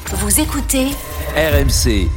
Vous écoutez RMC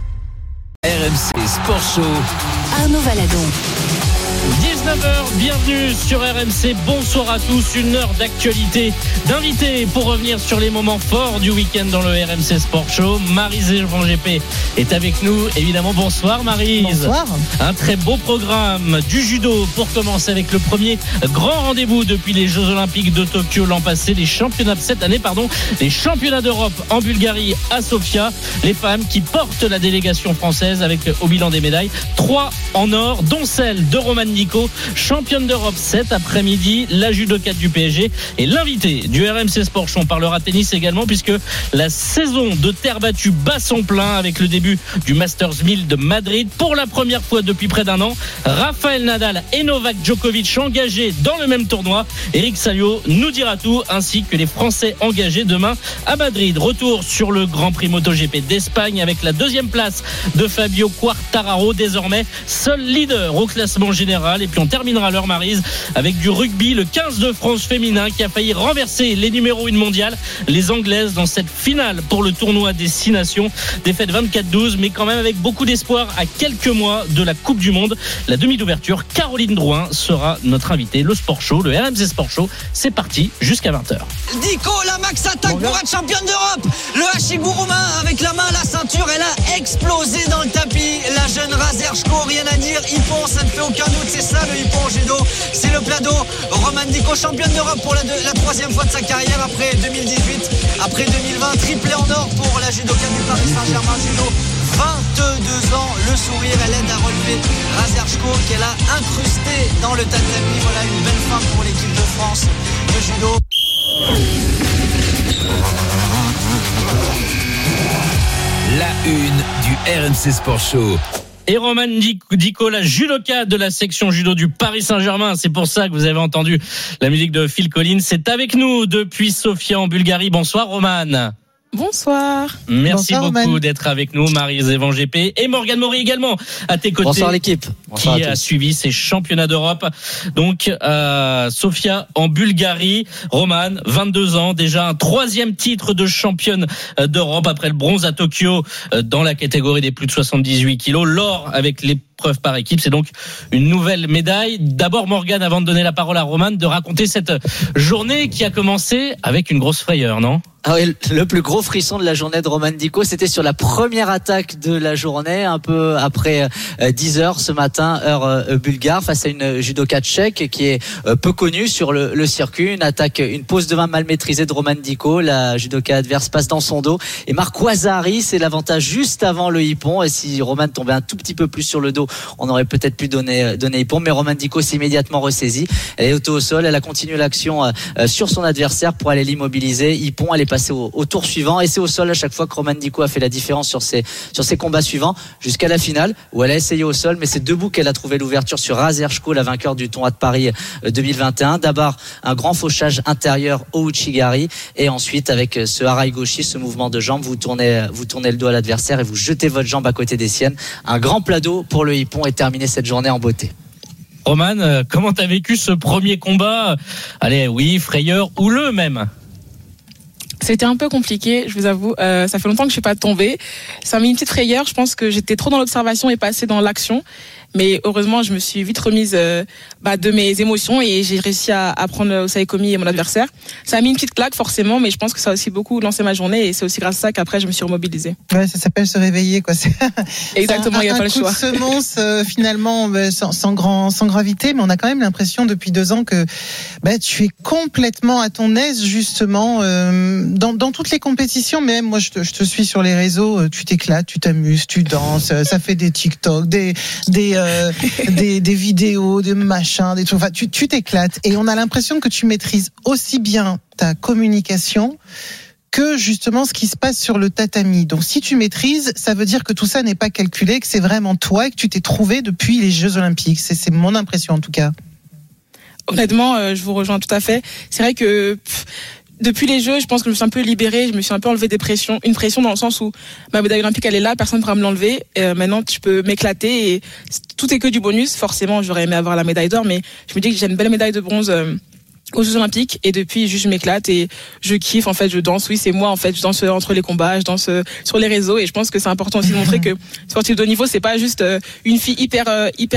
Sport Show. Arnaud Valadon. 19h, bienvenue sur RMC, bonsoir à tous, une heure d'actualité, d'invités pour revenir sur les moments forts du week-end dans le RMC Sport Show. Maryse Evangépé est avec nous, évidemment, bonsoir Maryse. Bonsoir. Un très beau programme du judo pour commencer avec le premier grand rendez-vous depuis les Jeux Olympiques de Tokyo l'an passé, les championnats les championnats d'Europe en Bulgarie à Sofia. Les femmes qui portent la délégation française avec au bilan des médailles, 3 en or, dont celle de Romane Dico, championne d'Europe cet après-midi, la judokate du PSG et l'invité du RMC Sport Show. On parlera tennis également puisque la saison de terre battue bat son plein avec le début du Masters 1000 de Madrid. Pour la première fois depuis près d'un an, Rafael Nadal et Novak Djokovic engagés dans le même tournoi. Eric Salio nous dira tout, ainsi que les Français engagés demain à Madrid. Retour sur le Grand Prix MotoGP d'Espagne avec la deuxième place de Fabio Quartararo, désormais seul leader au classement général. Et puis on terminera l'heure Maryse avec du rugby, le 15 de France féminin qui a failli renverser les numéros 1 mondiales, les Anglaises, dans cette finale pour le tournoi des 6 nations. Défaite 24-12, mais quand même avec beaucoup d'espoir à quelques mois de la Coupe du Monde. La demi d'ouverture, Caroline Drouin sera notre invitée. Le Sport Show, le RMC Sport Show, c'est parti jusqu'à 20h. Dico, la Max attaque pour être championne d'Europe. Le hachigou roumain avec la main à la ceinture, elle a explosé dans le tapis. La jeune Razerchko, rien à dire, Hippon, ça ne fait aucun doute, c'est ça le Hippon en judo, c'est le plado. Romane Dico, championne d'Europe pour la 3e fois de sa carrière après 2018, après 2020, triplé en or pour la judokate du Paris Saint-Germain judo. 22 ans, le sourire, elle aide à relever Razerchko qu'elle a incrusté dans le tatami. Voilà une belle fin pour l'équipe de France de judo. La une du RMC Sport Show. Et Romane Dico, la judokate de la section judo du Paris Saint-Germain. C'est pour ça que vous avez entendu la musique de Phil Collins. C'est avec nous depuis Sofia en Bulgarie. Bonsoir Romane. Bonsoir. Merci Bonsoir, beaucoup Roman. d'être avec nous, Maryse Evangépé et Morgane Maury également à tes côtés. Bonsoir l'équipe. Bonsoir qui a suivi ces championnats d'Europe. Donc Sofia en Bulgarie. Romane, 22 ans, déjà un 3e titre de championne d'Europe après le bronze à Tokyo dans la catégorie des plus de 78 kilos. L'or avec l'épreuve par équipe, c'est donc une nouvelle médaille. D'abord Morgane, avant de donner la parole à Romane, de raconter cette journée qui a commencé avec une grosse frayeur, non ? Ah oui, le plus gros frisson de la journée de Romane Dico, c'était sur la première attaque de la journée, un peu après 10h ce matin, heure bulgare, face à une judokate tchèque qui est peu connue sur le circuit. Une pose de main mal maîtrisée de Romane Dico. La judokate adverse passe dans son dos. Et Marc Ouazari, c'est l'avantage juste avant le hippon. Et si Romane tombait un tout petit peu plus sur le dos, on aurait peut-être pu donner hippon. Mais Romane Dico s'est immédiatement ressaisie. Elle est au sol. Elle a continué l'action sur son adversaire pour aller l'immobiliser. Hippon, elle est passée au tour suivant. Et c'est au sol à chaque fois que Romane Dico a fait la différence sur ses combats suivants, jusqu'à la finale où elle a essayé au sol, mais c'est debout qu'elle a trouvé l'ouverture sur Razerchko, la vainqueur du tournoi de Paris 2021. D'abord un grand fauchage intérieur au Uchigari, et ensuite avec ce harai gauchi, ce mouvement de jambe, vous tournez le dos à l'adversaire et vous jetez votre jambe à côté des siennes. Un grand plado pour le hippon et terminer cette journée en beauté. Romane, comment t'as vécu ce premier combat ? Allez, oui, frayeur, houleux même. C'était un peu compliqué, je vous avoue. Ça fait longtemps que je suis pas tombée. Ça m'a mis une petite frayeur. Je pense que j'étais trop dans l'observation et pas assez dans l'action. Mais heureusement, je me suis vite remise de mes émotions et j'ai réussi à prendre Osaekomi et mon adversaire. Ça a mis une petite claque forcément, mais je pense que ça a aussi beaucoup lancé ma journée et c'est aussi grâce à ça qu'après je me suis remobilisée. Ouais, ça s'appelle se réveiller, quoi. Exactement, il n'y a pas le choix. Un coup de semonce finalement sans gravité, mais on a quand même l'impression depuis 2 ans que tu es complètement à ton aise justement dans toutes les compétitions. Mais même moi, je te suis sur les réseaux, tu t'éclates, tu t'amuses, tu danses, ça fait des TikTok, des vidéos, des machins, des trucs. Enfin, tu t'éclates et on a l'impression que tu maîtrises aussi bien ta communication que justement ce qui se passe sur le tatami. Donc si tu maîtrises, ça veut dire que tout ça n'est pas calculé, que c'est vraiment toi et que tu t'es trouvé depuis les Jeux Olympiques. C'est mon impression en tout cas. Honnêtement, je vous rejoins tout à fait. C'est vrai que depuis les Jeux, je pense que je me suis un peu libérée, je me suis un peu enlevé une pression dans le sens où ma médaille olympique elle est là, personne ne pourra me l'enlever. Maintenant, tu peux m'éclater et tout est que du bonus. Forcément, j'aurais aimé avoir la médaille d'or, mais je me dis que j'ai une belle médaille de bronze aux Jeux Olympiques, et depuis juste je m'éclate et je kiffe, en fait je danse, oui c'est moi en fait, je danse entre les combats, je danse sur les réseaux, et je pense que c'est important aussi de montrer que sportif de haut niveau c'est pas juste une fille hyper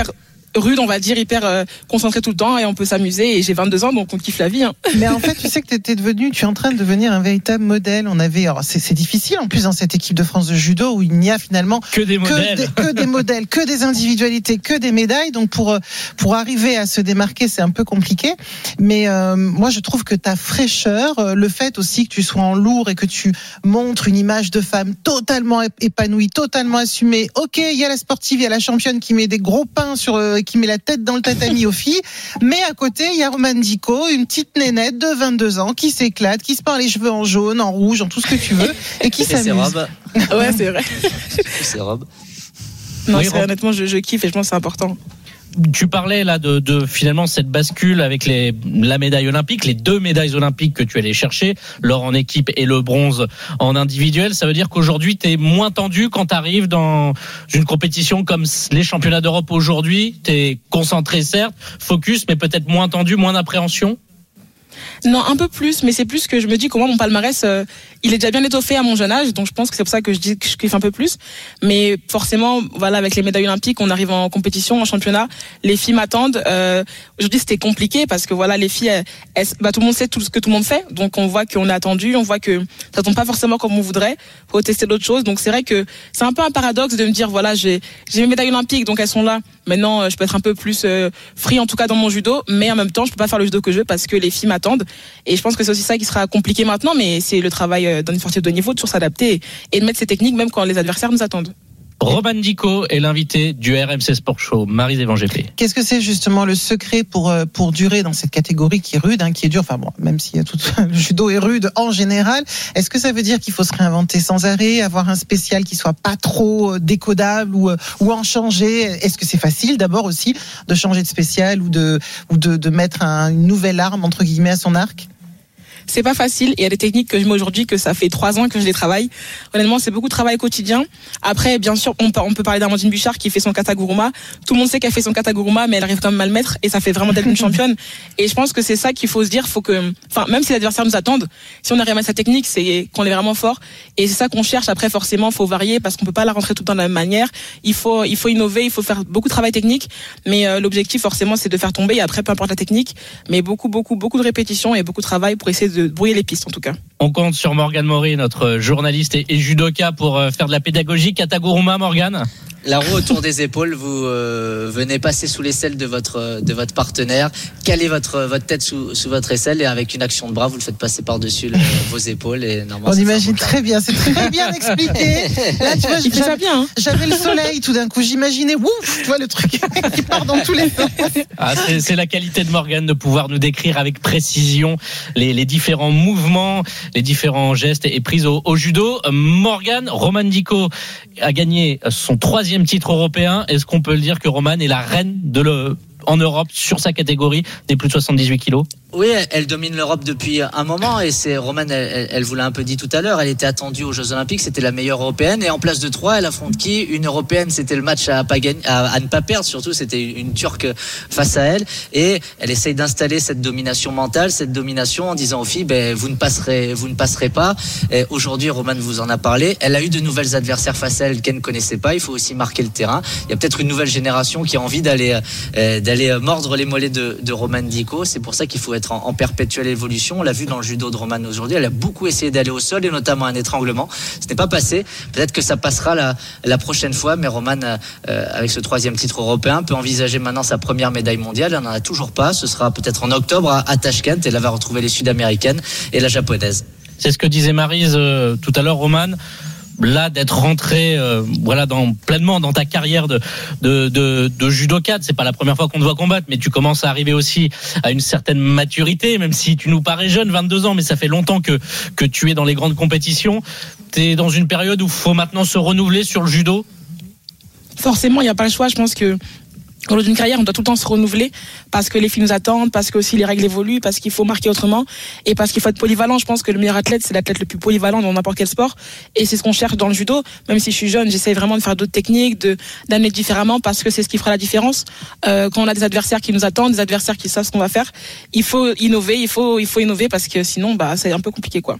rude, on va dire, hyper concentrée tout le temps, et on peut s'amuser, et j'ai 22 ans donc on kiffe la vie hein. Mais en fait, tu sais que tu es en train de devenir un véritable modèle. Alors c'est difficile en plus dans cette équipe de France de judo où il n'y a finalement que des modèles, que des individualités, que des médailles. Donc pour arriver à se démarquer, c'est un peu compliqué. Mais moi je trouve que ta fraîcheur, le fait aussi que tu sois en lourd et que tu montres une image de femme totalement épanouie, totalement assumée. OK, il y a la sportive, il y a la championne qui met des gros pains qui met la tête dans le tatami aux filles, mais à côté il y a Romane Dico, une petite nénette de 22 ans qui s'éclate, qui se peint les cheveux en jaune, en rouge, en tout ce que tu veux, et qui s'amuse. Ses robes. Ouais, c'est vrai. Ses robes. Non, Oui, honnêtement je kiffe, et je pense que c'est important. Tu parlais là de finalement cette bascule avec la médaille olympique, les 2 médailles olympiques que tu allais chercher, l'or en équipe et le bronze en individuel. Ça veut dire qu'aujourd'hui t'es moins tendu quand t'arrives dans une compétition comme les championnats d'Europe aujourd'hui. T'es concentré certes, focus, mais peut-être moins tendu, moins d'appréhension. Non, un peu plus, mais c'est plus que je me dis que moi, mon palmarès, il est déjà bien étoffé à mon jeune âge, donc je pense que c'est pour ça que je dis que je kiffe un peu plus. Mais forcément, voilà, avec les médailles olympiques, on arrive en compétition, en championnat, les filles m'attendent. Aujourd'hui, c'était compliqué parce que voilà, les filles, tout le monde sait tout ce que tout le monde fait, donc on voit qu'on est attendu, on voit que ça tombe pas forcément comme on voudrait. Faut tester d'autres choses, donc c'est vrai que c'est un peu un paradoxe de me dire voilà, j'ai mes médailles olympiques, donc elles sont là. Maintenant, je peux être un peu plus free, en tout cas dans mon judo, mais en même temps, je peux pas faire le judo que je veux parce que les filles m'attendent. Et je pense que c'est aussi ça qui sera compliqué maintenant, mais c'est le travail d'un sportif de haut niveau de toujours s'adapter et de mettre ses techniques même quand les adversaires nous attendent. Romane Dico est l'invité du RMC Sport Show. Maryse Evangépé. Qu'est-ce que c'est justement le secret pour durer dans cette catégorie qui est rude, qui est dure, enfin bon, même si le judo est rude en général, est-ce que ça veut dire qu'il faut se réinventer sans arrêt, avoir un spécial qui soit pas trop décodable ou en changer? Est-ce que c'est facile d'abord aussi de changer de spécial ou de mettre une nouvelle arme entre guillemets à son arc? C'est pas facile. Il y a des techniques que je mets aujourd'hui que ça fait 3 ans que je les travaille. Honnêtement, c'est beaucoup de travail quotidien. Après, bien sûr, on peut parler d'Amandine Bouchard qui fait son kataguruma. Tout le monde sait qu'elle fait son kataguruma, mais elle arrive quand même à le mettre et ça fait vraiment d'elle une championne. Et je pense que c'est ça qu'il faut se dire. Même si l'adversaire nous attendent, si on arrive à mettre sa technique, c'est qu'on est vraiment fort. Et c'est ça qu'on cherche. Après, forcément, faut varier parce qu'on peut pas la rentrer tout le temps de la même manière. Il faut innover, il faut faire beaucoup de travail technique. Mais l'objectif, forcément, c'est de faire tomber. Et après, peu importe la technique, mais beaucoup de répétitions et beaucoup de travail pour essayer de brouiller les pistes en tout cas. On compte sur Morgane Maury, notre journaliste et judoka, pour faire de la pédagogie. Kataguruma, Morgane. La roue autour des épaules, vous venez passer sous l'aisselle de votre partenaire, calez votre tête sous votre aisselle et avec une action de bras, vous le faites passer par-dessus vos épaules. Et on imagine très bien, c'est très bien expliqué. Là, tu vois, j'avais le soleil tout d'un coup, j'imaginais, tu vois le truc qui part dans tous les sens. C'est la qualité de Morgane de pouvoir nous décrire avec précision les différents mouvements, les différents gestes et prises au judo. Morgane, Romane Dico a gagné son 3e titre européen. Est-ce qu'on peut le dire que Romane est la reine en Europe sur sa catégorie des plus de 78 kilos? Oui, elle domine l'Europe depuis un moment et c'est Romane, elle vous l'a un peu dit tout à l'heure, elle était attendue aux Jeux Olympiques, c'était la meilleure européenne et en place de 3, elle affronte qui? Une européenne, c'était le match à ne pas perdre, surtout c'était une Turque face à elle et elle essaye d'installer cette domination mentale, cette domination en disant aux filles, vous ne passerez pas. Et aujourd'hui, Romane vous en a parlé, elle a eu de nouvelles adversaires face à elle qu'elle ne connaissait pas, il faut aussi marquer le terrain. Il y a peut-être une nouvelle génération qui a envie d'aller mordre les mollets de Romane Dico, c'est pour ça qu'il faut être en perpétuelle évolution. On l'a vu dans le judo de Romane aujourd'hui, elle a beaucoup essayé d'aller au sol et notamment un étranglement. Ce n'est pas passé. Peut-être que ça passera la prochaine fois, mais Romane, avec ce 3e titre européen, peut envisager maintenant sa première médaille mondiale. Elle n'en a toujours pas. Ce sera peut-être en octobre à Tashkent et là va retrouver les Sud-Américaines et la Japonaise. C'est ce que disait Maryse tout à l'heure, Romane. Là, d'être rentré pleinement dans ta carrière de judokate, c'est pas la première fois qu'on te voit combattre, mais tu commences à arriver aussi à une certaine maturité, même si tu nous parais jeune, 22 ans, mais ça fait longtemps que tu es dans les grandes compétitions. T'es dans une période où il faut maintenant se renouveler sur le judo? Forcément, il n'y a pas le choix. Je pense que Au long d'une carrière, on doit tout le temps se renouveler parce que les filles nous attendent, parce que aussi les règles évoluent, parce qu'il faut marquer autrement et parce qu'il faut être polyvalent. Je pense que le meilleur athlète, c'est l'athlète le plus polyvalent dans n'importe quel sport et c'est ce qu'on cherche dans le judo. Même si je suis jeune, j'essaie vraiment de faire d'autres techniques, d'amener différemment parce que c'est ce qui fera la différence. Quand on a des adversaires qui nous attendent, des adversaires qui savent ce qu'on va faire, il faut innover, il faut innover parce que sinon, c'est un peu compliqué, quoi.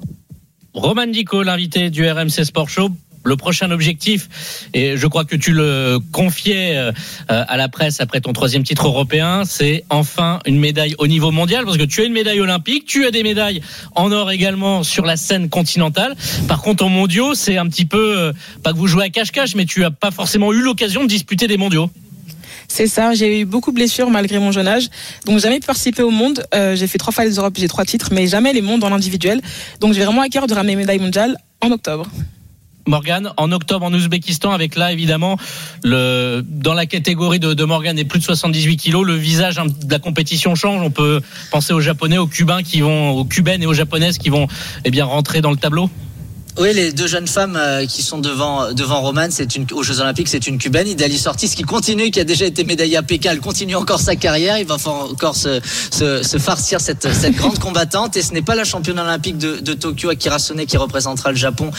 Roman Dico, l'invité du RMC Sport Show. Le prochain objectif, et je crois que tu le confiais à la presse après ton 3e titre européen, c'est enfin une médaille au niveau mondial, parce que tu as une médaille olympique, tu as des médailles en or également sur la scène continentale. Par contre, en mondiaux, c'est un petit peu, pas que vous jouez à cache-cache, mais tu n'as pas forcément eu l'occasion de disputer des mondiaux. C'est ça, j'ai eu beaucoup de blessures malgré mon jeune âge, donc jamais pu participer au monde. J'ai fait 3 fois les Europes, j'ai 3 titres, mais jamais les mondes en individuel. Donc j'ai vraiment à cœur de ramener une médaille mondiale en octobre. Morgane, en octobre en Ouzbékistan, avec là évidemment dans la catégorie de Morgane et plus de 78 kilos, le visage de la compétition change. On peut penser aux Japonais, aux Cubains aux Cubaines et aux Japonaises qui vont rentrer dans le tableau. Oui, les 2 jeunes femmes qui sont devant Roman, aux Jeux Olympiques, c'est une Cubaine, Idaliz Ortiz, qui continue, qui a déjà été médaillée à Pékin, elle continue encore sa carrière, il va encore se farcir cette grande combattante, et ce n'est pas la championne olympique de Tokyo, Akira Sone, qui représentera le Japon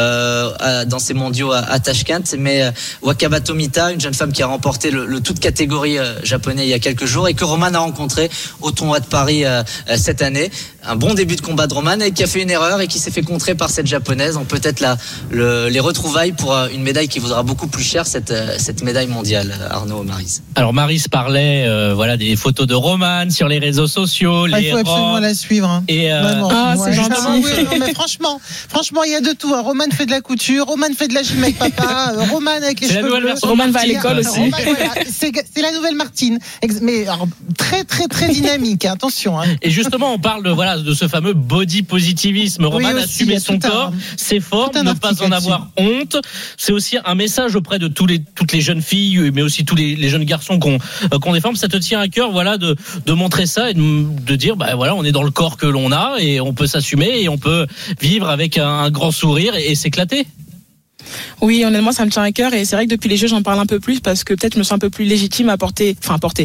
dans ces mondiaux à Tashkent, mais Wakaba Tomita, une jeune femme qui a remporté le toute catégorie japonais il y a quelques jours, et que Roman a rencontré au tournoi de Paris cette année. Un bon début de combat de Roman, et qui a fait une erreur et qui s'est fait contrer par cette japonaise. Donc peut-être les retrouvailles pour une médaille qui vaudra beaucoup plus cher, cette médaille mondiale, Arnaud Maryse. Alors Maryse parlait des photos de Roman sur les réseaux sociaux. Il faut absolument la suivre. Hein. Et c'est gentil. Oui, non, mais franchement, il y a de tout. Hein. Roman fait de la couture, Roman fait de la gym avec papa, Roman avec les cheveux bleus. Roman va à l'école aussi. Roman, voilà, c'est la nouvelle Martine. Mais alors, très très très dynamique. Hein, attention. Hein. Et justement, on parle de ce fameux body positivisme. Roman assumer son corps. C'est fort, ne pas en avoir honte. C'est aussi un message auprès de toutes les jeunes filles, mais aussi tous les jeunes garçons qu'on déforme. Ça te tient à cœur, de montrer ça et de dire, on est dans le corps que l'on a et on peut s'assumer et on peut vivre avec un grand sourire et s'éclater. Oui, honnêtement, ça me tient à cœur et c'est vrai que depuis les Jeux, j'en parle un peu plus parce que peut-être je me sens un peu plus légitime à parler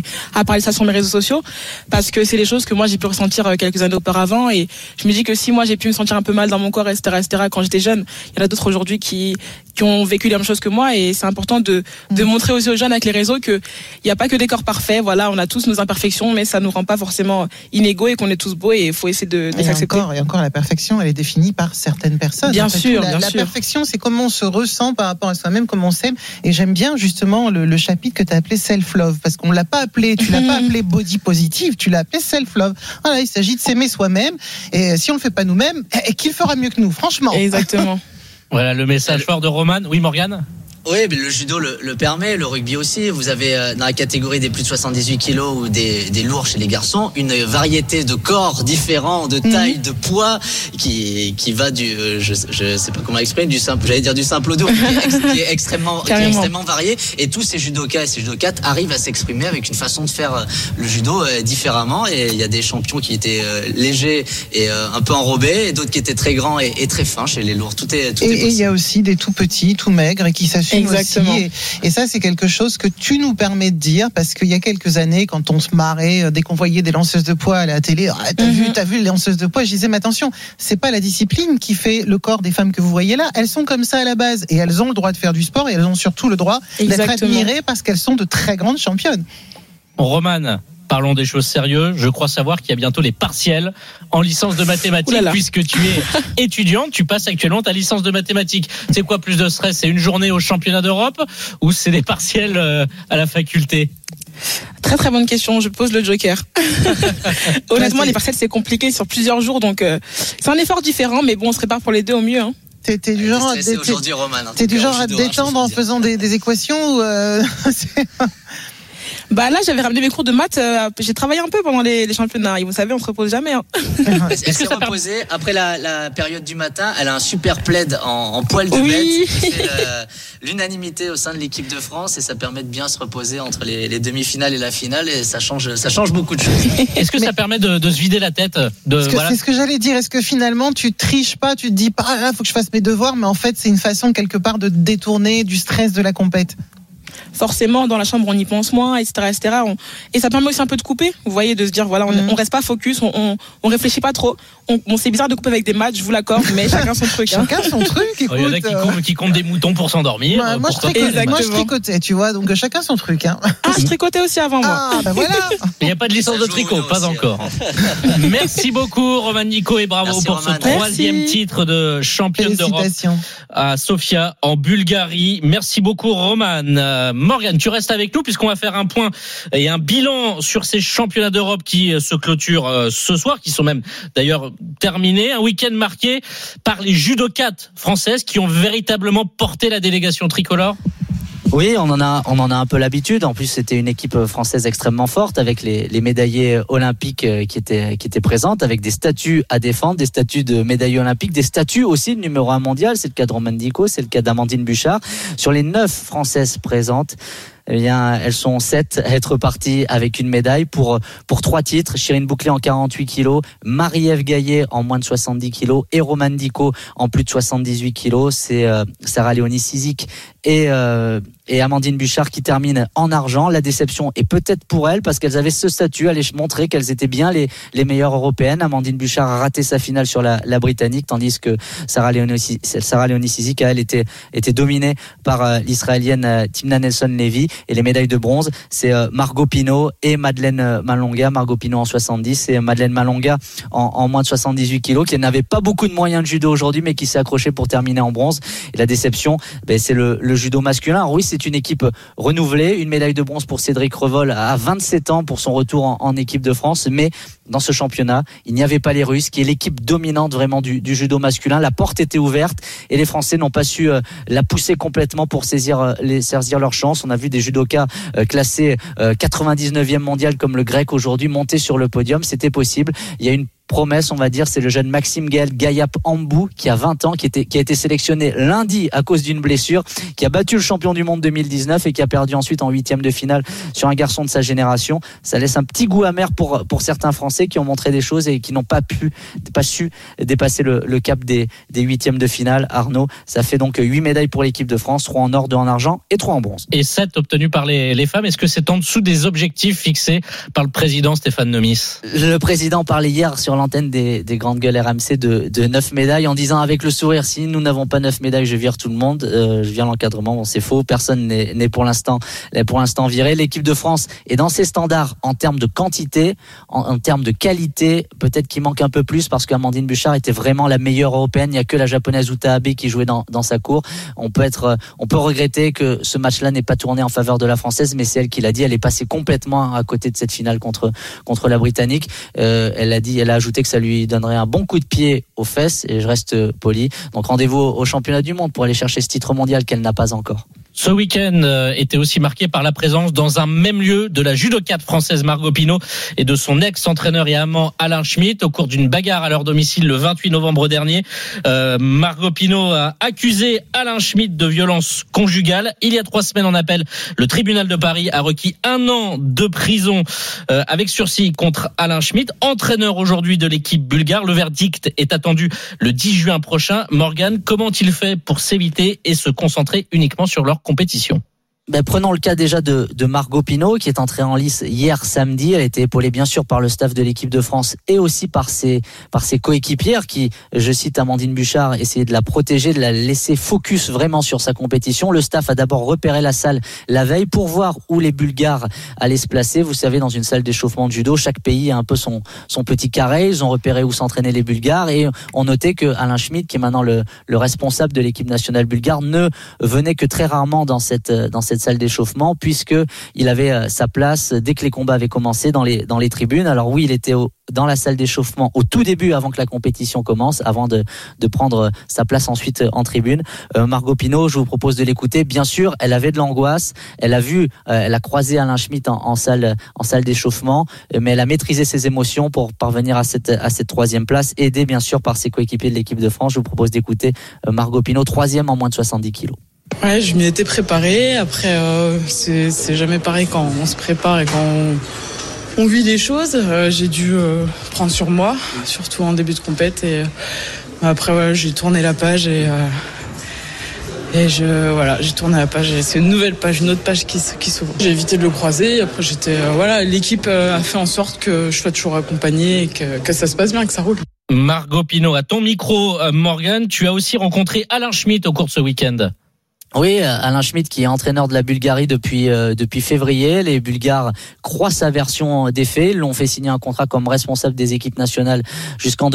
ça sur mes réseaux sociaux parce que c'est les choses que moi j'ai pu ressentir quelques années auparavant et je me dis que si moi j'ai pu me sentir un peu mal dans mon corps, etc., quand j'étais jeune, il y en a d'autres aujourd'hui qui ont vécu les mêmes choses que moi et c'est important de montrer aussi aux jeunes avec les réseaux que il n'y a pas que des corps parfaits, on a tous nos imperfections mais ça nous rend pas forcément inégaux et qu'on est tous beaux et il faut essayer de s'accepter. Et encore la perfection, elle est définie par certaines personnes. Bien sûr. La perfection, c'est comment on se ressent par rapport à soi-même, comment on s'aime. Et j'aime bien justement le chapitre que tu as appelé self-love, parce qu'on l'a pas appelé, tu l'as pas appelé body positive, tu l'as appelé self-love. Voilà, il s'agit de s'aimer soi-même. Et si on le fait pas nous-mêmes, qui le fera mieux que nous, franchement. Exactement. Voilà le message fort de Roman. Oui, Morgane. Oui, mais le judo le permet, le rugby aussi. Vous avez dans la catégorie des plus de 78 kilos ou des lourds chez les garçons une variété de corps différents, de taille, de poids qui va du je sais pas comment exprimer, du simple au dos qui est extrêmement varié. Et tous ces judokas et ces judokates arrivent à s'exprimer avec une façon de faire le judo différemment. Et il y a des champions qui étaient légers et un peu enrobés, et d'autres qui étaient très grands et très fins chez les lourds. Tout est possible. Et il y a aussi des tout petits, tout maigres et qui s'assument. Exactement. Aussi, et ça, c'est quelque chose que tu nous permets de dire parce qu'il y a quelques années, quand on se marrait, dès qu'on voyait des lanceuses de poids à la télé, t'as vu les lanceuses de poids, je disais, mais attention, c'est pas la discipline qui fait le corps des femmes que vous voyez là. Elles sont comme ça à la base et elles ont le droit de faire du sport et elles ont surtout le droit d'être admirées parce qu'elles sont de très grandes championnes. Roman, parlons des choses sérieuses. Je crois savoir qu'il y a bientôt les partiels en licence de mathématiques. Puisque tu es étudiante, tu passes actuellement ta licence de mathématiques. C'est quoi plus de stress? C'est une journée au championnat d'Europe ou c'est des partiels à la faculté? Très très bonne question, je pose le joker. Honnêtement, les partiels c'est compliqué sur plusieurs jours, donc c'est un effort différent, mais bon, on se prépare pour les deux au mieux. Hein. T'es du genre à te détendre en faisant des équations ou Là, j'avais ramené mes cours de maths. J'ai travaillé un peu pendant les championnats. Et vous savez, on se repose jamais. Hein. Elle s'est reposée après la période du matin. Elle a un super plaid en poil de bête. C'est l'unanimité au sein de l'équipe de France et ça permet de bien se reposer entre les demi-finales et la finale et ça change beaucoup de choses. Est-ce que ça permet de se vider la tête C'est ce que j'allais dire. Est-ce que finalement tu triches pas, tu te dis pas, faut que je fasse mes devoirs, mais en fait c'est une façon quelque part de détourner du stress de la compète? forcément dans la chambre on y pense moins, etc. Et ça permet aussi un peu de couper, vous voyez, de se dire voilà, on reste pas focus, on réfléchit pas trop. C'est bizarre de couper avec des matchs, je vous l'accorde, mais chacun son truc. Chacun son truc. Écoute, il y en a qui comptent des moutons pour s'endormir. Moi, je tricotais, tu vois, donc chacun son truc. Hein. Ah, je tricotais aussi avant moi. Ah, ben voilà. Il n'y a pas de licence de tricot, pas encore. Merci beaucoup, Roman Nico, et bravo pour ce troisième titre de championne d'Europe à Sofia, en Bulgarie. Merci beaucoup, Roman. Morgane, tu restes avec nous puisqu'on va faire un point et un bilan sur ces championnats d'Europe qui se clôturent ce soir, qui sont même d'ailleurs terminés. Un week-end marqué par les judokates françaises qui ont véritablement porté la délégation tricolore. Oui, on en a un peu l'habitude. En plus, c'était une équipe française extrêmement forte avec les médaillés olympiques qui étaient présentes, avec des statuts à défendre, des statuts de médaillés olympiques, des statuts aussi de numéro 1 mondial. C'est le cas de Roman Dico, c'est le cas d'Amandine Buchard. Sur les 9 françaises présentes, eh bien, elles sont 7 à être parties avec une médaille pour 3 titres. Chirine Bouclé en 48 kilos, Marie-Ève Gaillet en moins de 70 kilos et Roman Dico en plus de 78 kilos. C'est Sarah Léonie Sizik et Amandine Buchard qui terminent en argent. La déception est peut-être pour elles parce qu'elles avaient ce statut, allaient montrer qu'elles étaient bien les meilleures européennes. Amandine Buchard a raté sa finale sur la britannique, tandis que Sarah Léonie Sizik, elle était dominée par l'israélienne Timna Nelson-Levy. Et les médailles de bronze, c'est Margot Pino et Madeleine Malonga. Margot Pino en 70 et Madeleine Malonga en moins de 78 kilos, qui n'avait pas beaucoup de moyens de judo aujourd'hui, mais qui s'est accroché pour terminer en bronze. Et la déception, c'est le judo masculin. Alors oui, c'est une équipe renouvelée. Une médaille de bronze pour Cédric Revol à 27 ans pour son retour en équipe de France. Mais dans ce championnat, il n'y avait pas les Russes, qui est l'équipe dominante vraiment du judo masculin. La porte était ouverte et les Français n'ont pas su la pousser complètement pour saisir leur chance. On a vu des judokas classés 99e mondial comme le grec aujourd'hui monter sur le podium. C'était possible. Il y a une promesse, on va dire, c'est le jeune Maxime Gaël Gayap Ambou qui a 20 ans, qui a été sélectionné lundi à cause d'une blessure, qui a battu le champion du monde 2019 et qui a perdu ensuite en 8e de finale sur un garçon de sa génération. Ça laisse un petit goût amer pour certains Français qui ont montré des choses et qui n'ont pas su dépasser le cap des 8e de finale. Arnaud, ça fait donc 8 médailles pour l'équipe de France, 3 en or, 2 en argent et 3 en bronze. Et 7 obtenus par les femmes. Est-ce que c'est en dessous des objectifs fixés par le président Stéphane Nomis? Le président parlait hier sur l'antenne des grandes gueules RMC de 9 médailles en disant avec le sourire, si nous n'avons pas 9 médailles, je vire tout le monde, je vire l'encadrement. Bon, c'est faux, personne n'est pour l'instant viré. L'équipe de France est dans ses standards en termes de quantité, en termes de qualité, peut-être qu'il manque un peu plus parce qu'Amandine Buchard était vraiment la meilleure européenne. Il n'y a que la japonaise Uta Abe qui jouait dans sa cour. On peut regretter que ce match-là n'ait pas tourné en faveur de la française, mais c'est elle qui l'a dit. Elle est passée complètement à côté de cette finale contre la Britannique. Elle a ajouté que ça lui donnerait un bon coup de pied aux fesses, et je reste poli. Donc rendez-vous au championnat du monde pour aller chercher ce titre mondial qu'elle n'a pas encore. Ce week-end était aussi marqué par la présence dans un même lieu de la judokate française Margot Pino et de son ex-entraîneur et amant Alain Schmitt au cours d'une bagarre à leur domicile le 28 novembre dernier. Margot Pino a accusé Alain Schmitt de violence conjugale. Il y a 3 semaines en appel, le tribunal de Paris a requis 1 an de prison avec sursis contre Alain Schmitt, entraîneur aujourd'hui de l'équipe bulgare. Le verdict est attendu le 10 juin prochain. Morgane, comment ont-ils fait pour s'éviter et se concentrer uniquement sur leur compétition? Prenons le cas déjà de Margot Pino qui est entrée en lice hier samedi. Elle a été épaulée bien sûr par le staff de l'équipe de France et aussi par ses coéquipières qui, je cite Amandine Buchard, essayaient de la protéger, de la laisser focus vraiment sur sa compétition. Le staff a d'abord repéré la salle la veille pour voir où les Bulgares allaient se placer. Vous savez, dans une salle d'échauffement de judo, chaque pays a un peu son petit carré. Ils ont repéré où s'entraînaient les Bulgares et ont noté que Alain Schmitt, qui est maintenant le responsable de l'équipe nationale bulgare, ne venait que très rarement dans cette salle d'échauffement, puisque il avait sa place dès que les combats avaient commencé dans les tribunes. Alors oui, il était dans la salle d'échauffement au tout début, avant que la compétition commence, avant de prendre sa place ensuite en tribune. Margot Pino, je vous propose de l'écouter. Bien sûr, elle avait de l'angoisse. Elle a croisé Alain Schmitt en salle d'échauffement, mais elle a maîtrisé ses émotions pour parvenir à cette 3e place, aidée bien sûr par ses coéquipiers de l'équipe de France. Je vous propose d'écouter Margot Pino, 3e en moins de 70 kilos. Ouais, je m'y étais préparée. Après, c'est jamais pareil quand on se prépare et quand on vit les choses. J'ai dû prendre sur moi, surtout en début de compète. Et après, j'ai tourné la page et Et j'ai tourné la page. C'est une nouvelle page, une autre page qui s'ouvre. J'ai évité de le croiser. Après, l'équipe a fait en sorte que je sois toujours accompagnée et que ça se passe bien, que ça roule. Margot Pino, à ton micro, Morgan, tu as aussi rencontré Alain Schmitt au cours de ce week-end. Oui, Alain Schmitt qui est entraîneur de la Bulgarie depuis février. Les Bulgares croient sa version des faits. Ils l'ont fait signer un contrat comme responsable des équipes nationales jusqu'en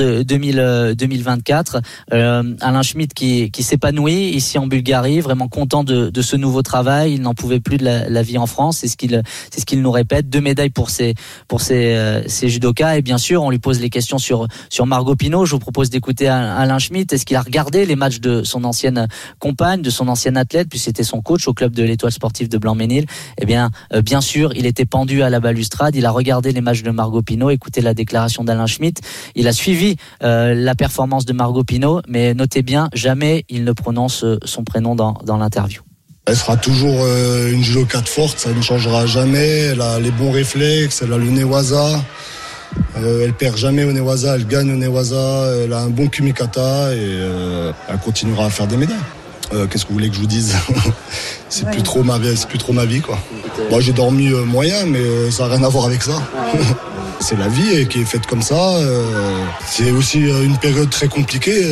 2024. Alain Schmitt qui s'épanouit ici en Bulgarie, vraiment content de ce nouveau travail. Il n'en pouvait plus de la vie en France. C'est ce qu'il nous répète. 2 médailles pour ces judokas. Et bien sûr, on lui pose les questions sur Margot Pino. Je vous propose d'écouter Alain Schmitt. Est-ce qu'il a regardé les matchs de son ancienne compagne, de son ancienne athlète, puis c'était son coach au club de l'Étoile sportive de Blanc-Ménil? Eh bien, bien sûr, il était pendu à la balustrade. Il a regardé les matchs de Margot Pino. Écoutez la déclaration d'Alain Schmitt. Il a suivi la performance de Margot Pino, mais notez bien, jamais il ne prononce son prénom dans l'interview. Elle sera toujours une judokate forte, ça ne changera jamais. Elle a les bons réflexes, elle a le newaza. Elle perd jamais au newaza, elle gagne au newaza. Elle a un bon kumikata et elle continuera à faire des médailles. Qu'est-ce que vous voulez que je vous dise? C'est plus trop ma vie, quoi. Moi, j'ai dormi moyen, mais ça n'a rien à voir avec ça. C'est la vie qui est faite comme ça. C'est aussi une période très compliquée.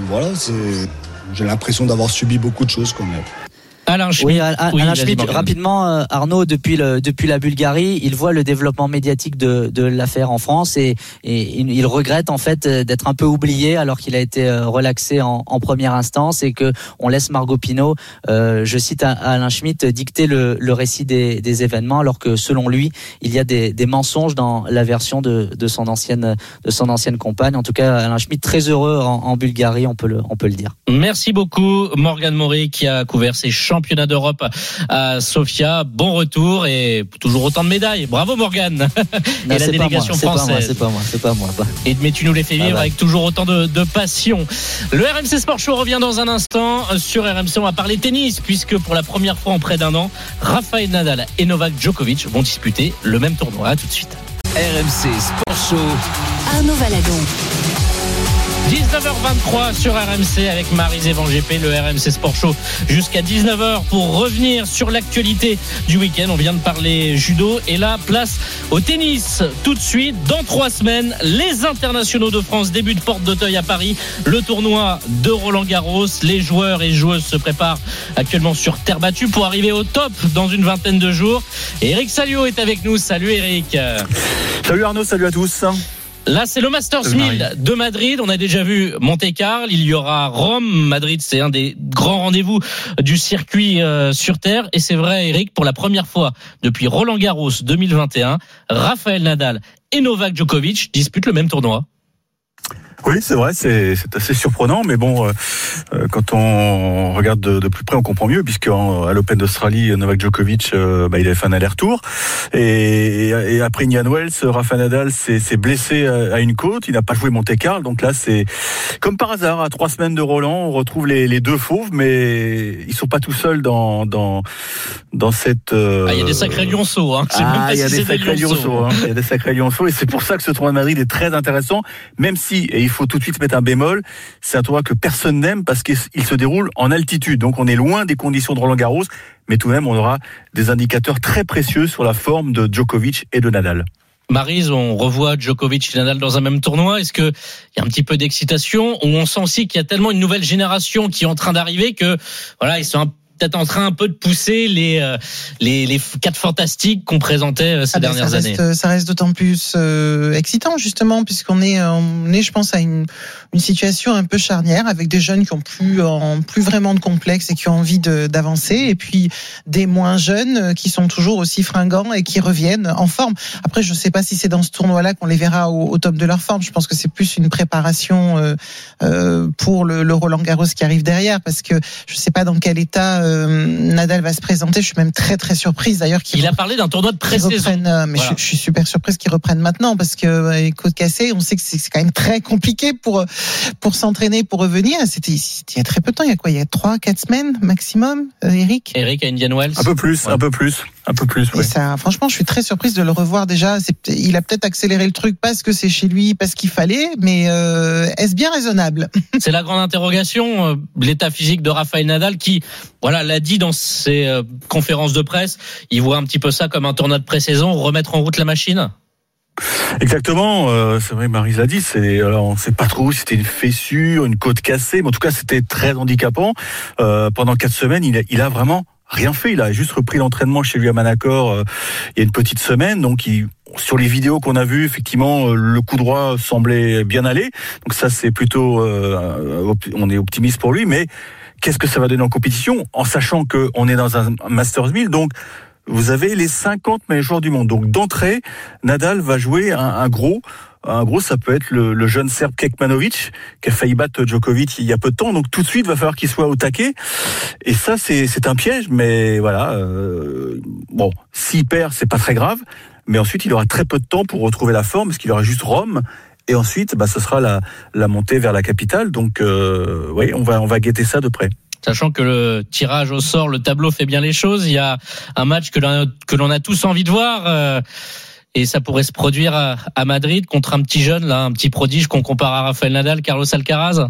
J'ai l'impression d'avoir subi beaucoup de choses quand même. Alain Schmitt. Oui, Alain Schmitt, rapidement, Arnaud, depuis la Bulgarie, il voit le développement médiatique de l'affaire en France et il regrette en fait d'être un peu oublié alors qu'il a été relaxé en première instance et que on laisse Margot Pino, je cite Alain Schmitt, dicter le récit des événements alors que selon lui, il y a des mensonges dans la version de son ancienne compagne. En tout cas, Alain Schmitt très heureux en Bulgarie, on peut le dire. Merci beaucoup Morgan Maury qui a couvert ses championnat d'Europe à Sofia. Bon retour et toujours autant de médailles. Bravo Morgane. Et la délégation française. C'est pas moi. Mais tu nous les fais vivre avec toujours autant de passion. Le RMC Sport Show revient dans un instant. Sur RMC, on va parler tennis puisque pour la première fois en près d'un an, Rafael Nadal et Novak Djokovic vont disputer le même tournoi. À tout de suite. RMC Sport Show. Arnaud Valadon. 19h23 sur RMC avec Maryse Evan GP, le RMC Sport Show jusqu'à 19h pour revenir sur l'actualité du week-end. On vient de parler judo et là, place au tennis. Tout de suite, dans 3 semaines, les internationaux de France débutent porte d'Auteuil à Paris. Le tournoi de Roland-Garros. Les joueurs et joueuses se préparent actuellement sur terre battue pour arriver au top dans une vingtaine de jours. Et Eric Salio est avec nous. Salut Eric. Salut Arnaud, salut à tous. Là, c'est le Masters 1000 de Madrid. On a déjà vu Monte-Carlo. Il y aura Rome. Madrid, c'est un des grands rendez-vous du circuit sur terre. Et c'est vrai, Eric, pour la première fois depuis Roland-Garros 2021, Rafael Nadal et Novak Djokovic disputent le même tournoi. Oui, c'est vrai, c'est assez surprenant, mais bon, quand on regarde de plus près, on comprend mieux, puisque à l'Open d'Australie, Novak Djokovic, il avait fait un aller-retour, et après Indian Wells, Rafa Nadal s'est blessé à une côte, il n'a pas joué Monte-Carlo, donc là c'est comme par hasard, à 3 semaines de Roland, on retrouve les deux fauves, mais ils sont pas tout seuls dans cette. Il y a des sacrés lionceaux, hein. Il y a des sacrés lionceaux, il y a des sacrés lionceaux, et c'est pour ça que ce tournoi de Madrid est très intéressant, même si, et il faut tout de suite mettre un bémol, c'est un tournoi que personne n'aime parce qu'il se déroule en altitude. Donc on est loin des conditions de Roland-Garros, mais tout de même on aura des indicateurs très précieux sur la forme de Djokovic et de Nadal. Maryse, on revoit Djokovic et Nadal dans un même tournoi. Est-ce qu'il y a un petit peu d'excitation ou on sent aussi qu'il y a tellement une nouvelle génération qui est en train d'arriver que voilà, ils sont peut-être en train un peu de pousser les 4 fantastiques qu'on présentait ces dernières années. Ça reste d'autant plus excitant justement puisqu'on est je pense à une situation un peu charnière avec des jeunes qui ont plus vraiment de complexe et qui ont envie d'avancer et puis des moins jeunes qui sont toujours aussi fringants et qui reviennent en forme. Après je sais pas si c'est dans ce tournoi-là qu'on les verra au top de leur forme. Je pense que c'est plus une préparation pour le Roland-Garros qui arrive derrière parce que je sais pas dans quel état Nadal va se présenter. Je suis même très très surprise d'ailleurs qu'il a parlé d'un tournoi de pré-saison. Mais voilà. je suis super surprise qu'ils reprennent maintenant parce que les côtes cassées, on sait que c'est quand même très compliqué pour s'entraîner, pour revenir. C'était il y a très peu de temps. Il y a 3-4 semaines maximum, Eric à Indian Wells. Un peu plus. Un peu plus, Et ça, franchement, je suis très surprise de le revoir déjà. Il a peut-être accéléré le truc parce que c'est chez lui, parce qu'il fallait, mais est-ce bien raisonnable? C'est la grande interrogation, l'état physique de Rafael Nadal qui, voilà, l'a dit dans ses conférences de presse, il voit un petit peu ça comme un tournoi de pré-saison, remettre en route la machine. Exactement, c'est vrai, Maryse l'a dit, alors on sait pas trop si c'était une fessure, une côte cassée, mais en tout cas c'était très handicapant. Pendant 4 semaines, il a vraiment rien fait, il a juste repris l'entraînement chez lui à Manacor il y a une petite semaine, donc sur les vidéos qu'on a vues, effectivement, le coup droit semblait bien aller, donc ça c'est plutôt, on est optimiste pour lui, mais qu'est-ce que ça va donner en compétition, en sachant qu'on est dans un Masters 1000, donc vous avez les 50 meilleurs joueurs du monde. Donc d'entrée, Nadal va jouer un gros. Un gros, ça peut être le jeune Serbe Kekmanovic qui a failli battre Djokovic il y a peu de temps. Donc tout de suite, il va falloir qu'il soit au taquet. Et ça, c'est un piège. Mais voilà, bon, s'il perd, c'est pas très grave. Mais ensuite, il aura très peu de temps pour retrouver la forme, parce qu'il aura juste Rome. Et ensuite, ce sera la montée vers la capitale. Donc, oui, on va guetter ça de près. Sachant que le tirage au sort, le tableau fait bien les choses. Il y a un match que l'on a tous envie de voir. Et ça pourrait se produire à Madrid contre un petit jeune, là, un petit prodige qu'on compare à Rafael Nadal, Carlos Alcaraz.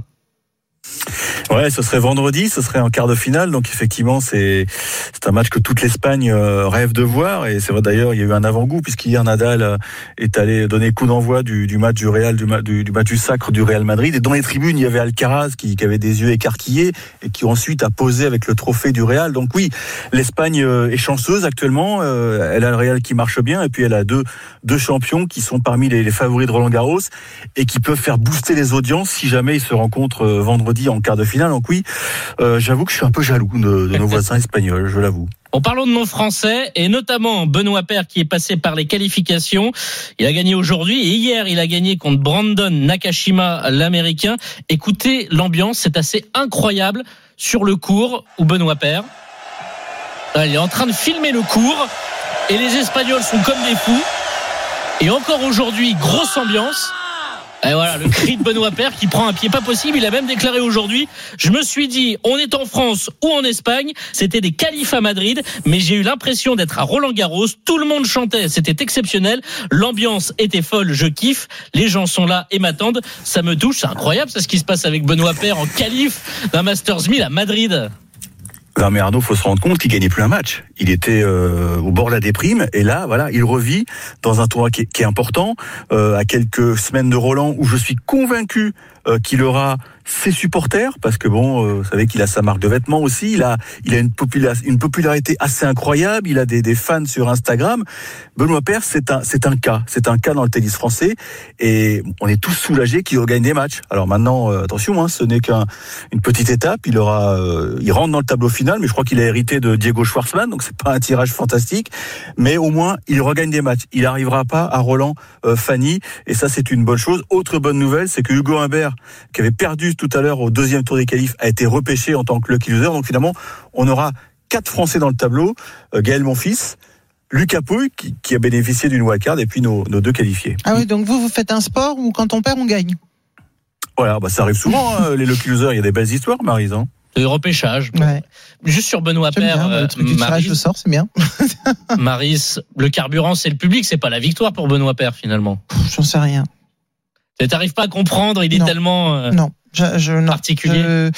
Ouais, ce serait vendredi, ce serait en quart de finale, donc effectivement c'est un match que toute l'Espagne rêve de voir, et c'est vrai d'ailleurs il y a eu un avant-goût puisqu'hier Nadal est allé donner coup d'envoi du match du Real, du match du sacre du Real Madrid, et dans les tribunes il y avait Alcaraz qui avait des yeux écarquillés et qui ensuite a posé avec le trophée du Real. Donc oui, l'Espagne est chanceuse actuellement, elle a le Real qui marche bien, et puis elle a deux champions qui sont parmi les favoris de Roland-Garros et qui peuvent faire booster les audiences si jamais ils se rencontrent vendredi en quart de finale. Donc oui, j'avoue que je suis un peu jaloux de nos voisins espagnols, je l'avoue. En parlant de nos Français, et notamment Benoît Paire qui est passé par les qualifications, il a gagné aujourd'hui, et hier il a gagné contre Brandon Nakashima, l'Américain. Écoutez l'ambiance, c'est assez incroyable sur le court où Benoît Paire, il est en train de filmer le court, et les Espagnols sont comme des fous. Et encore aujourd'hui, grosse ambiance. Et voilà, le cri de Benoît Paire qui prend un pied pas possible. Il a même déclaré aujourd'hui, je me suis dit, on est en France ou en Espagne, c'était des qualifs à Madrid, mais j'ai eu l'impression d'être à Roland-Garros, tout le monde chantait, c'était exceptionnel, l'ambiance était folle, je kiffe, les gens sont là et m'attendent, ça me touche, c'est incroyable ça, ce qui se passe avec Benoît Paire en qualif d'un Masters 1000 à Madrid. Non mais Arnaud, faut se rendre compte qu'il gagnait plus un match. Il était au bord de la déprime, et là, voilà, il revit dans un tournoi qui est important, à quelques semaines de Roland, où je suis convaincu qu'il aura ses supporters, parce que bon, vous savez qu'il a sa marque de vêtements aussi, il a une popularité assez incroyable, il a des fans sur Instagram. Benoît Paire, c'est un cas dans le tennis français, et on est tous soulagés qu'il regagne des matchs. Alors maintenant, attention, ce n'est qu'une petite étape, il rentre dans le tableau final, mais je crois qu'il a hérité de Diego Schwartzmann, donc c'est pas un tirage fantastique, mais au moins il regagne des matchs. Il n'arrivera pas à Roland Fanny, et ça c'est une bonne chose. Autre bonne nouvelle, c'est que Hugo Humbert, qui avait perdu tout à l'heure au deuxième tour des qualifs, a été repêché en tant que lucky loser. Donc finalement, on aura 4 Français dans le tableau, Gaël Monfils, Lucas Pouille qui a bénéficié d'une wildcard, et puis nos 2 qualifiés. Ah oui, donc vous faites un sport où quand on perd, on gagne. Voilà, ça arrive souvent, les lucky losers, il y a des belles histoires, Maryse. Le repêchage. Ouais. Juste sur Benoît Paire, le truc du tirage de sort, c'est bien. Maryse, le carburant c'est le public, c'est pas la victoire pour Benoît Paire finalement. J'en sais rien. T'arrives pas à comprendre, il est tellement particulier.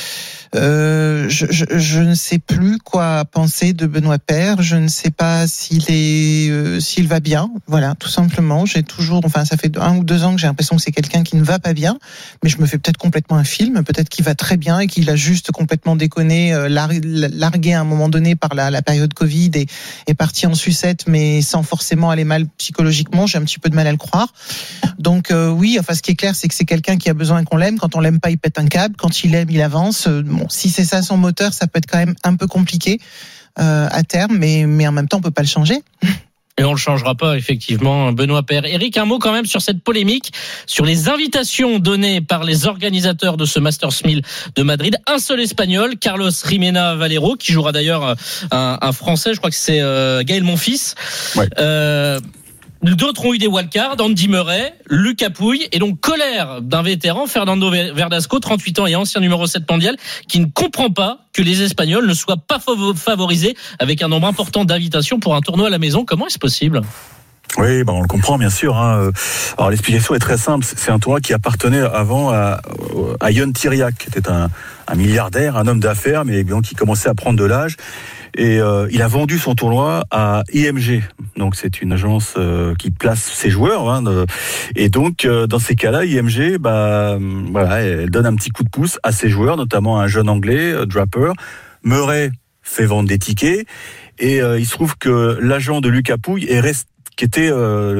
Je ne sais plus quoi penser de Benoît Paire. Je ne sais pas s'il va bien. Voilà, tout simplement. Ça fait 1 ou 2 ans que j'ai l'impression que c'est quelqu'un qui ne va pas bien. Mais je me fais peut-être complètement un film. Peut-être qu'il va très bien et qu'il a juste complètement déconné, largué à un moment donné par la période Covid et est parti en sucette, mais sans forcément aller mal psychologiquement. J'ai un petit peu de mal à le croire. Donc oui, ce qui est clair, c'est que c'est quelqu'un qui a besoin qu'on l'aime. Quand on l'aime pas, il pète un câble. Quand il aime, il avance. Si c'est ça son moteur, ça peut être quand même un peu compliqué à terme, mais en même temps, on peut pas le changer. Et on le changera pas, effectivement, Benoît Paire. Eric, un mot quand même sur cette polémique, sur les invitations données par les organisateurs de ce Masters 1000 de Madrid. Un seul Espagnol, Carlos Jimena Valero, qui jouera d'ailleurs un Français, je crois que c'est Gaël Monfils. Ouais. D'autres ont eu des wildcards, Andy Murray, Lucas Pouille et donc colère d'un vétéran, Fernando Verdasco, 38 ans et ancien numéro 7 mondial, qui ne comprend pas que les Espagnols ne soient pas favorisés avec un nombre important d'invitations pour un tournoi à la maison. Comment est-ce possible ? Oui, on le comprend bien sûr. Alors l'explication est très simple. C'est un tournoi qui appartenait avant à Ion Tiriac, qui était un milliardaire, un homme d'affaires, mais qui commençait à prendre de l'âge. Et il a vendu son tournoi à IMG. Donc c'est une agence qui place ses joueurs. Et donc dans ces cas-là, IMG, elle donne un petit coup de pouce à ses joueurs, notamment un jeune anglais, Draper. Murray fait vendre des tickets. Et il se trouve que l'agent de Lucas Pouille qui était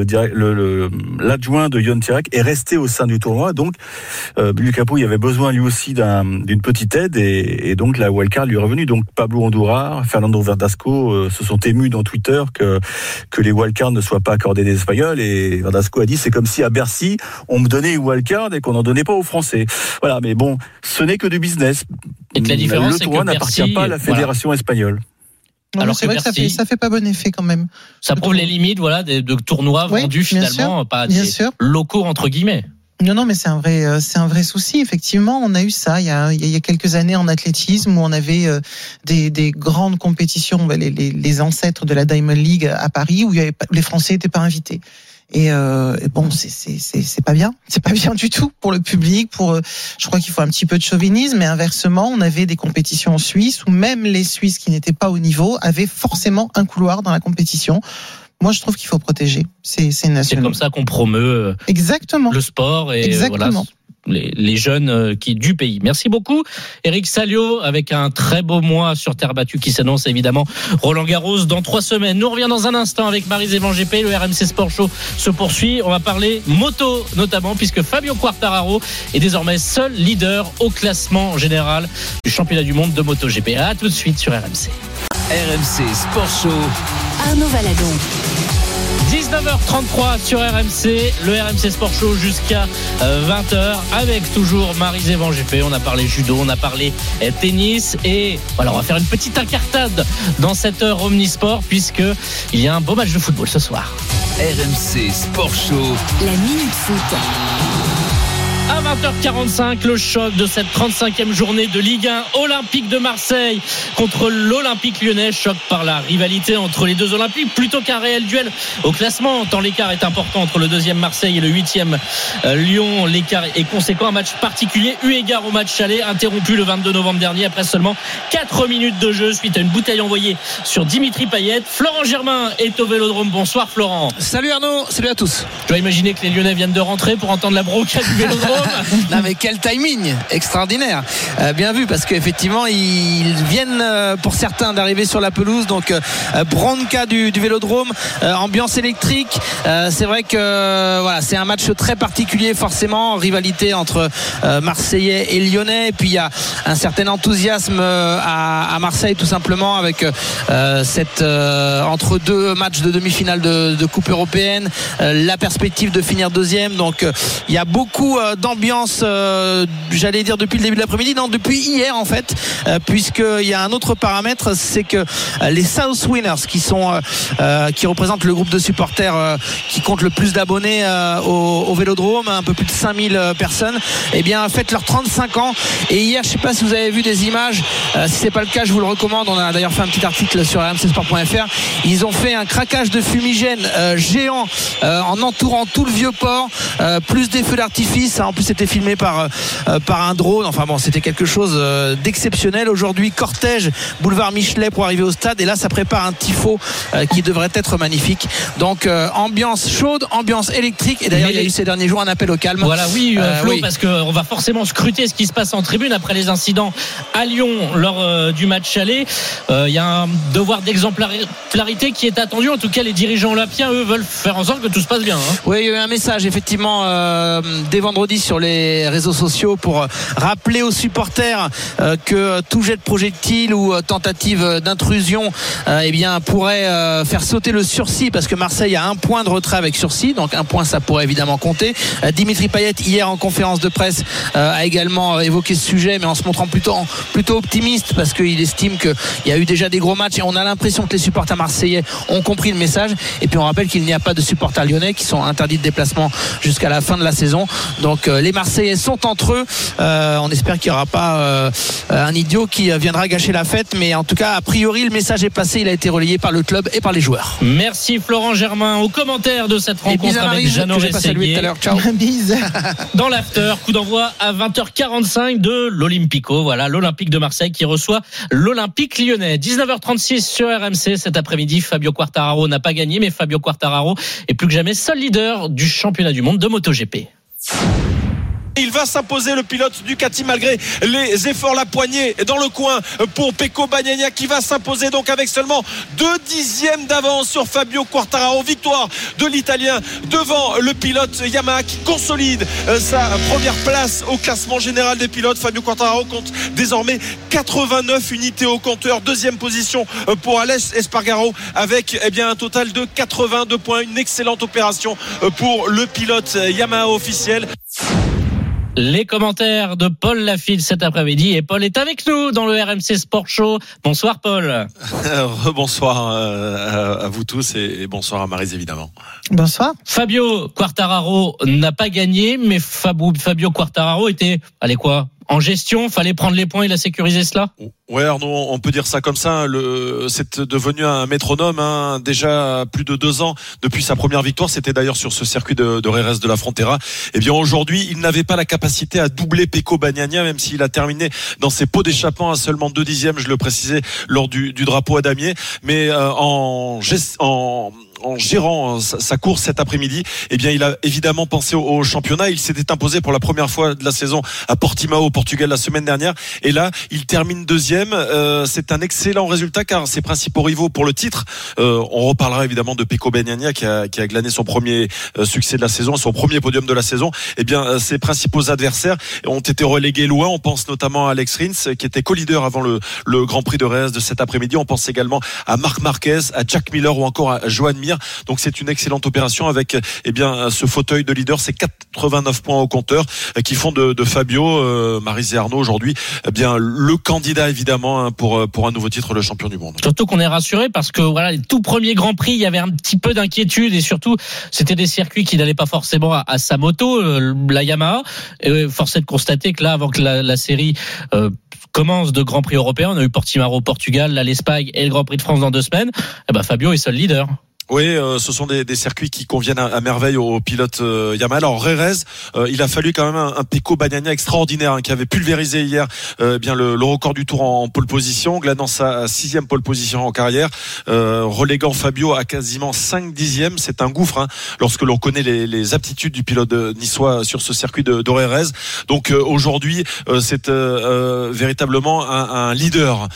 l'adjoint de Ion Tiriac, est resté au sein du tournoi. Donc, Lucas Pouille avait besoin lui aussi d'une petite aide et donc la wildcard lui est revenue. Donc, Pablo Hondurar, Fernando Verdasco se sont émus dans Twitter que les wildcards ne soient pas accordés des Espagnols. Et Verdasco a dit, c'est comme si à Bercy, on me donnait une wildcard et qu'on n'en donnait pas aux Français. Voilà, mais bon, ce n'est que du business. Et que la différence, le tournoi n'appartient pas à la fédération espagnole. Non, alors c'est vrai que ça fait pas bon effet quand même. Ça prouve les limites, de tournois vendus finalement pas des locaux entre guillemets. Non, mais c'est un vrai souci. Effectivement, on a eu ça il y a quelques années en athlétisme où on avait des grandes compétitions, les ancêtres de la Diamond League à Paris où les Français n'étaient pas invités. Et bon, c'est pas bien. C'est pas bien du tout pour le public. Je crois qu'il faut un petit peu de chauvinisme. Mais inversement, on avait des compétitions en Suisse où même les Suisses qui n'étaient pas au niveau avaient forcément un couloir dans la compétition. Moi, je trouve qu'il faut protéger. C'est national. C'est comme ça qu'on promeut exactement le sport et exactement. Les jeunes du pays. Merci beaucoup Eric Salio, avec un très beau mois sur terre battue qui s'annonce évidemment. Roland Garros dans 3 semaines. Nous reviens dans un instant avec Maryse-Evan GP. Le RMC Sport Show se poursuit. On va parler moto notamment puisque Fabio Quartararo est désormais seul leader au classement général du championnat du monde de MotoGP. À tout de suite sur RMC. RMC Sport Show. Arnaud Valadon. 19h33 sur RMC, le RMC Sport Show jusqu'à 20h avec toujours Maryse-Evan GP. On a parlé judo, on a parlé tennis et voilà, on va faire une petite incartade dans cette heure omnisport puisque il y a un beau match de football ce soir. RMC Sport Show. La Minute Foot. À 20h45, le choc de cette 35e journée de Ligue 1 Olympique de Marseille contre l'Olympique Lyonnais. Choc par la rivalité entre les deux Olympiques plutôt qu'un réel duel au classement, tant l'écart est important entre le 2e Marseille et le 8e Lyon. L'écart est conséquent. Un match particulier eu égard au match aller interrompu le 22 novembre dernier après seulement 4 minutes de jeu suite à une bouteille envoyée sur Dimitri Payet. Florent Germain est au Vélodrome. Bonsoir Florent. Salut Arnaud, salut à tous. Je dois imaginer que les Lyonnais viennent de rentrer pour entendre la bronca du Vélodrome. Non mais quel timing extraordinaire, bien vu parce qu'effectivement ils viennent pour certains d'arriver sur la pelouse, donc bronca du Vélodrome, ambiance électrique. C'est vrai que voilà, c'est un match très particulier, forcément rivalité entre Marseillais et Lyonnais, et puis il y a un certain enthousiasme à Marseille tout simplement avec cette entre deux matchs de demi-finale de Coupe européenne, la perspective de finir deuxième, donc il y a beaucoup d'ambiance, j'allais dire depuis le début de l'après-midi, non, depuis hier en fait, puisqu'il y a un autre paramètre, c'est que les South Winners qui représentent le groupe de supporters qui compte le plus d'abonnés au Vélodrome, un peu plus de 5000 personnes, eh bien fêtent leurs 35 ans. Et hier, je ne sais pas si vous avez vu des images, si c'est pas le cas, je vous le recommande, on a d'ailleurs fait un petit article sur rmcsport.fr. Ils ont fait un craquage de fumigène géant en entourant tout le vieux port, plus des feux d'artifice. En plus, c'était filmé par un drone. Enfin bon, c'était quelque chose d'exceptionnel. Aujourd'hui, cortège boulevard Michelet pour arriver au stade, et là ça prépare un tifo qui devrait être magnifique. Donc ambiance chaude, ambiance électrique, et d'ailleurs il y a eu ces derniers jours un appel au calme. Voilà, oui Flo, oui. Parce qu'on va forcément scruter ce qui se passe en tribune après les incidents à Lyon lors du match aller. Il y a un devoir d'exemplarité qui est attendu. En tout cas, les dirigeants olympiens, eux, veulent faire en sorte que tout se passe bien, hein. Oui, il y a eu un message effectivement dès vendredi dit sur les réseaux sociaux pour rappeler aux supporters que tout jet de projectile ou tentative d'intrusion pourrait faire sauter le sursis, parce que Marseille a 1 point de retrait avec sursis, donc 1 point ça pourrait évidemment compter. Dimitri Payet hier en conférence de presse a également évoqué ce sujet, mais en se montrant plutôt optimiste, parce qu'il estime qu'il y a eu déjà des gros matchs et on a l'impression que les supporters marseillais ont compris le message. Et puis on rappelle qu'il n'y a pas de supporters lyonnais qui sont interdits de déplacement jusqu'à la fin de la saison, donc les Marseillais sont entre eux. On espère qu'il n'y aura pas un idiot qui viendra gâcher la fête, mais en tout cas a priori le message est passé, il a été relayé par le club et par les joueurs. Merci Florent Germain aux commentaires de cette rencontre avec Jeannot Rességuier. Dans l'after, coup d'envoi à 20h45 de l'Olympico. Voilà, l'Olympique de Marseille qui reçoit l'Olympique lyonnais. 19h36 sur RMC. Cet après-midi, Fabio Quartararo n'a pas gagné, mais Fabio Quartararo est plus que jamais seul leader du championnat du monde de MotoGP. Il va s'imposer, le pilote Ducati, malgré les efforts. La poignée dans le coin pour Pecco Bagnaia qui va s'imposer donc avec seulement 2 dixièmes d'avance sur Fabio Quartararo. Victoire de l'Italien devant le pilote Yamaha qui consolide sa première place au classement général des pilotes. Fabio Quartararo compte désormais 89 unités au compteur. 2e position pour Aleix Espargaro avec un total de 82 points. Une excellente opération pour le pilote Yamaha officiel. Les commentaires de Paul Lafille cet après-midi, et Paul est avec nous dans le RMC Sport Show. Bonsoir Paul. Bonsoir à vous tous et bonsoir à Maryse évidemment. Bonsoir. Fabio Quartararo n'a pas gagné, mais Fabio Quartararo était, en gestion, fallait prendre les points, il a sécurisé cela. Ouais Arnaud, on peut dire ça comme ça. C'est devenu un métronome. Déjà plus de 2 ans depuis sa première victoire. C'était d'ailleurs sur ce circuit de Jerez de la Frontera. Et bien aujourd'hui, il n'avait pas la capacité à doubler Pecco Bagnaia, même s'il a terminé dans ses pots d'échappement à seulement 2 dixièmes. Je le précisais lors du drapeau à damier. Mais en gérant sa course cet après-midi, il a évidemment pensé au championnat. Il s'était imposé pour la première fois de la saison à Portimao au Portugal la semaine dernière. Et là, il termine 2e. C'est un excellent résultat car ses principaux rivaux pour le titre, on reparlera évidemment de Pecco Bagnaia qui a glané son premier succès de la saison, son premier podium de la saison. Ses principaux adversaires ont été relégués loin. On pense notamment à Alex Rins qui était co-leader avant le Grand Prix de Jerez de cet après-midi. On pense également à Marc Marquez, à Jack Miller ou encore à Joan Mir. Donc c'est une excellente opération avec ce fauteuil de leader, c'est 89 points au compteur qui font de Fabio, Maryse et Arnaud aujourd'hui le candidat évidemment pour un nouveau titre de champion du monde. Surtout qu'on est rassuré parce que les tout premiers Grands Prix, il y avait un petit peu d'inquiétude et surtout c'était des circuits qui n'allaient pas forcément à sa moto, la Yamaha. Et force est de constater que là, avant que la série commence de Grands Prix européens, on a eu Portimao au Portugal, l'Espagne et le Grand Prix de France dans 2 semaines. Fabio est seul leader. Oui, ce sont des circuits qui conviennent à merveille aux pilotes Yamaha. Alors Jerez, il a fallu quand même un Pecco Bagnaia extraordinaire qui avait pulvérisé hier le record du tour en pole position, glanant sa 6e pole position en carrière, reléguant Fabio à quasiment 5 dixièmes. C'est un gouffre lorsque l'on connaît les aptitudes du pilote niçois sur ce circuit de Jerez. Donc aujourd'hui, c'est véritablement un leader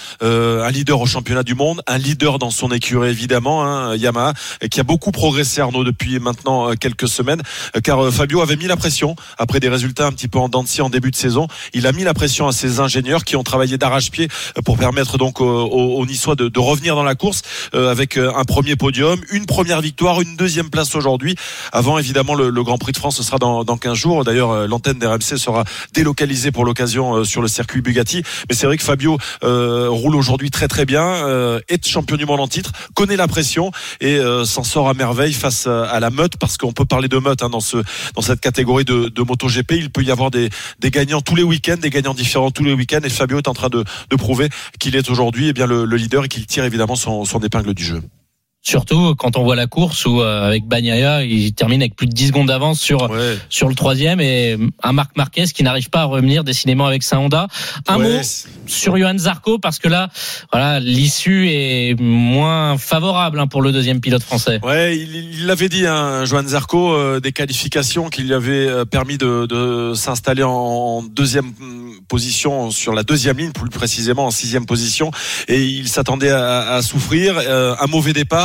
au championnat du monde, un leader dans son écurie évidemment, Yamaha, qui a beaucoup progressé Arnaud depuis maintenant quelques semaines, car Fabio avait mis la pression après des résultats un petit peu en dents de scie en début de saison. Il a mis la pression à ses ingénieurs qui ont travaillé d'arrache-pied pour permettre donc aux Niçois de revenir dans la course avec un premier podium, une première victoire, une 2e place aujourd'hui, avant évidemment le Grand Prix de France. Ce sera dans 15 jours. D'ailleurs l'antenne d'RMC sera délocalisée pour l'occasion sur le circuit Bugatti, mais c'est vrai que Fabio roule aujourd'hui très très bien, est champion du monde en titre, connaît la pression et s'en sort à merveille face à la meute, parce qu'on peut parler de meute dans cette catégorie de MotoGP. Il peut y avoir des gagnants tous les week-ends, des gagnants différents tous les week-ends, et Fabio est en train de prouver qu'il est aujourd'hui le leader et qu'il tire évidemment son épingle du jeu. Surtout quand on voit la course où avec Bagnaia, il termine avec plus de 10 secondes d'avance sur le 3e, et un Marc Marquez qui n'arrive pas à revenir décidément avec sa Honda. Un mot sur Johan Zarco, parce que là, l'issue est moins favorable pour le 2e pilote français. Ouais, il l'avait dit, Johan Zarco, des qualifications qui lui avaient permis de s'installer en 2e position sur la 2e ligne, plus précisément en 6e position, et il s'attendait à souffrir. Un mauvais départ.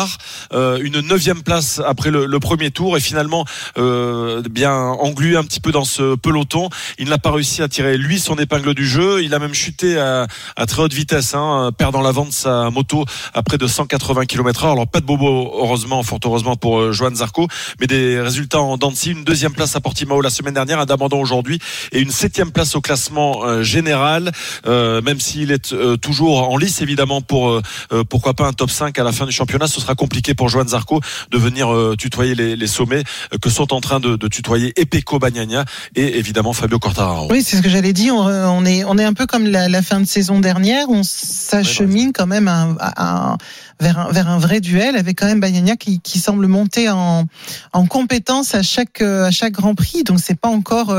départ, une 9e place après le premier tour et finalement bien englué un petit peu dans ce peloton. Il n'a pas réussi à tirer lui son épingle du jeu. Il a même chuté à très haute vitesse, perdant l'avant de sa moto à près de 180 km/h. Alors pas de bobo, fort heureusement pour Johan Zarco, mais des résultats en dents de scie. Une 2e place à Portimao la semaine dernière, un d'abandon aujourd'hui et une 7e place au classement général, même s'il est toujours en lice évidemment pour pourquoi pas un top 5 à la fin du championnat. Ce sera compliqué pour Johan Zarco de venir tutoyer les sommets que sont en train de tutoyer Pecco Bagnaia et évidemment Fabio Quartararo. Oui, c'est ce que j'allais dire. On est un peu comme la fin de saison dernière. On s'achemine quand même vers un vrai duel avec quand même Bagnaia qui semble monter en compétence à chaque Grand Prix. Donc c'est pas encore.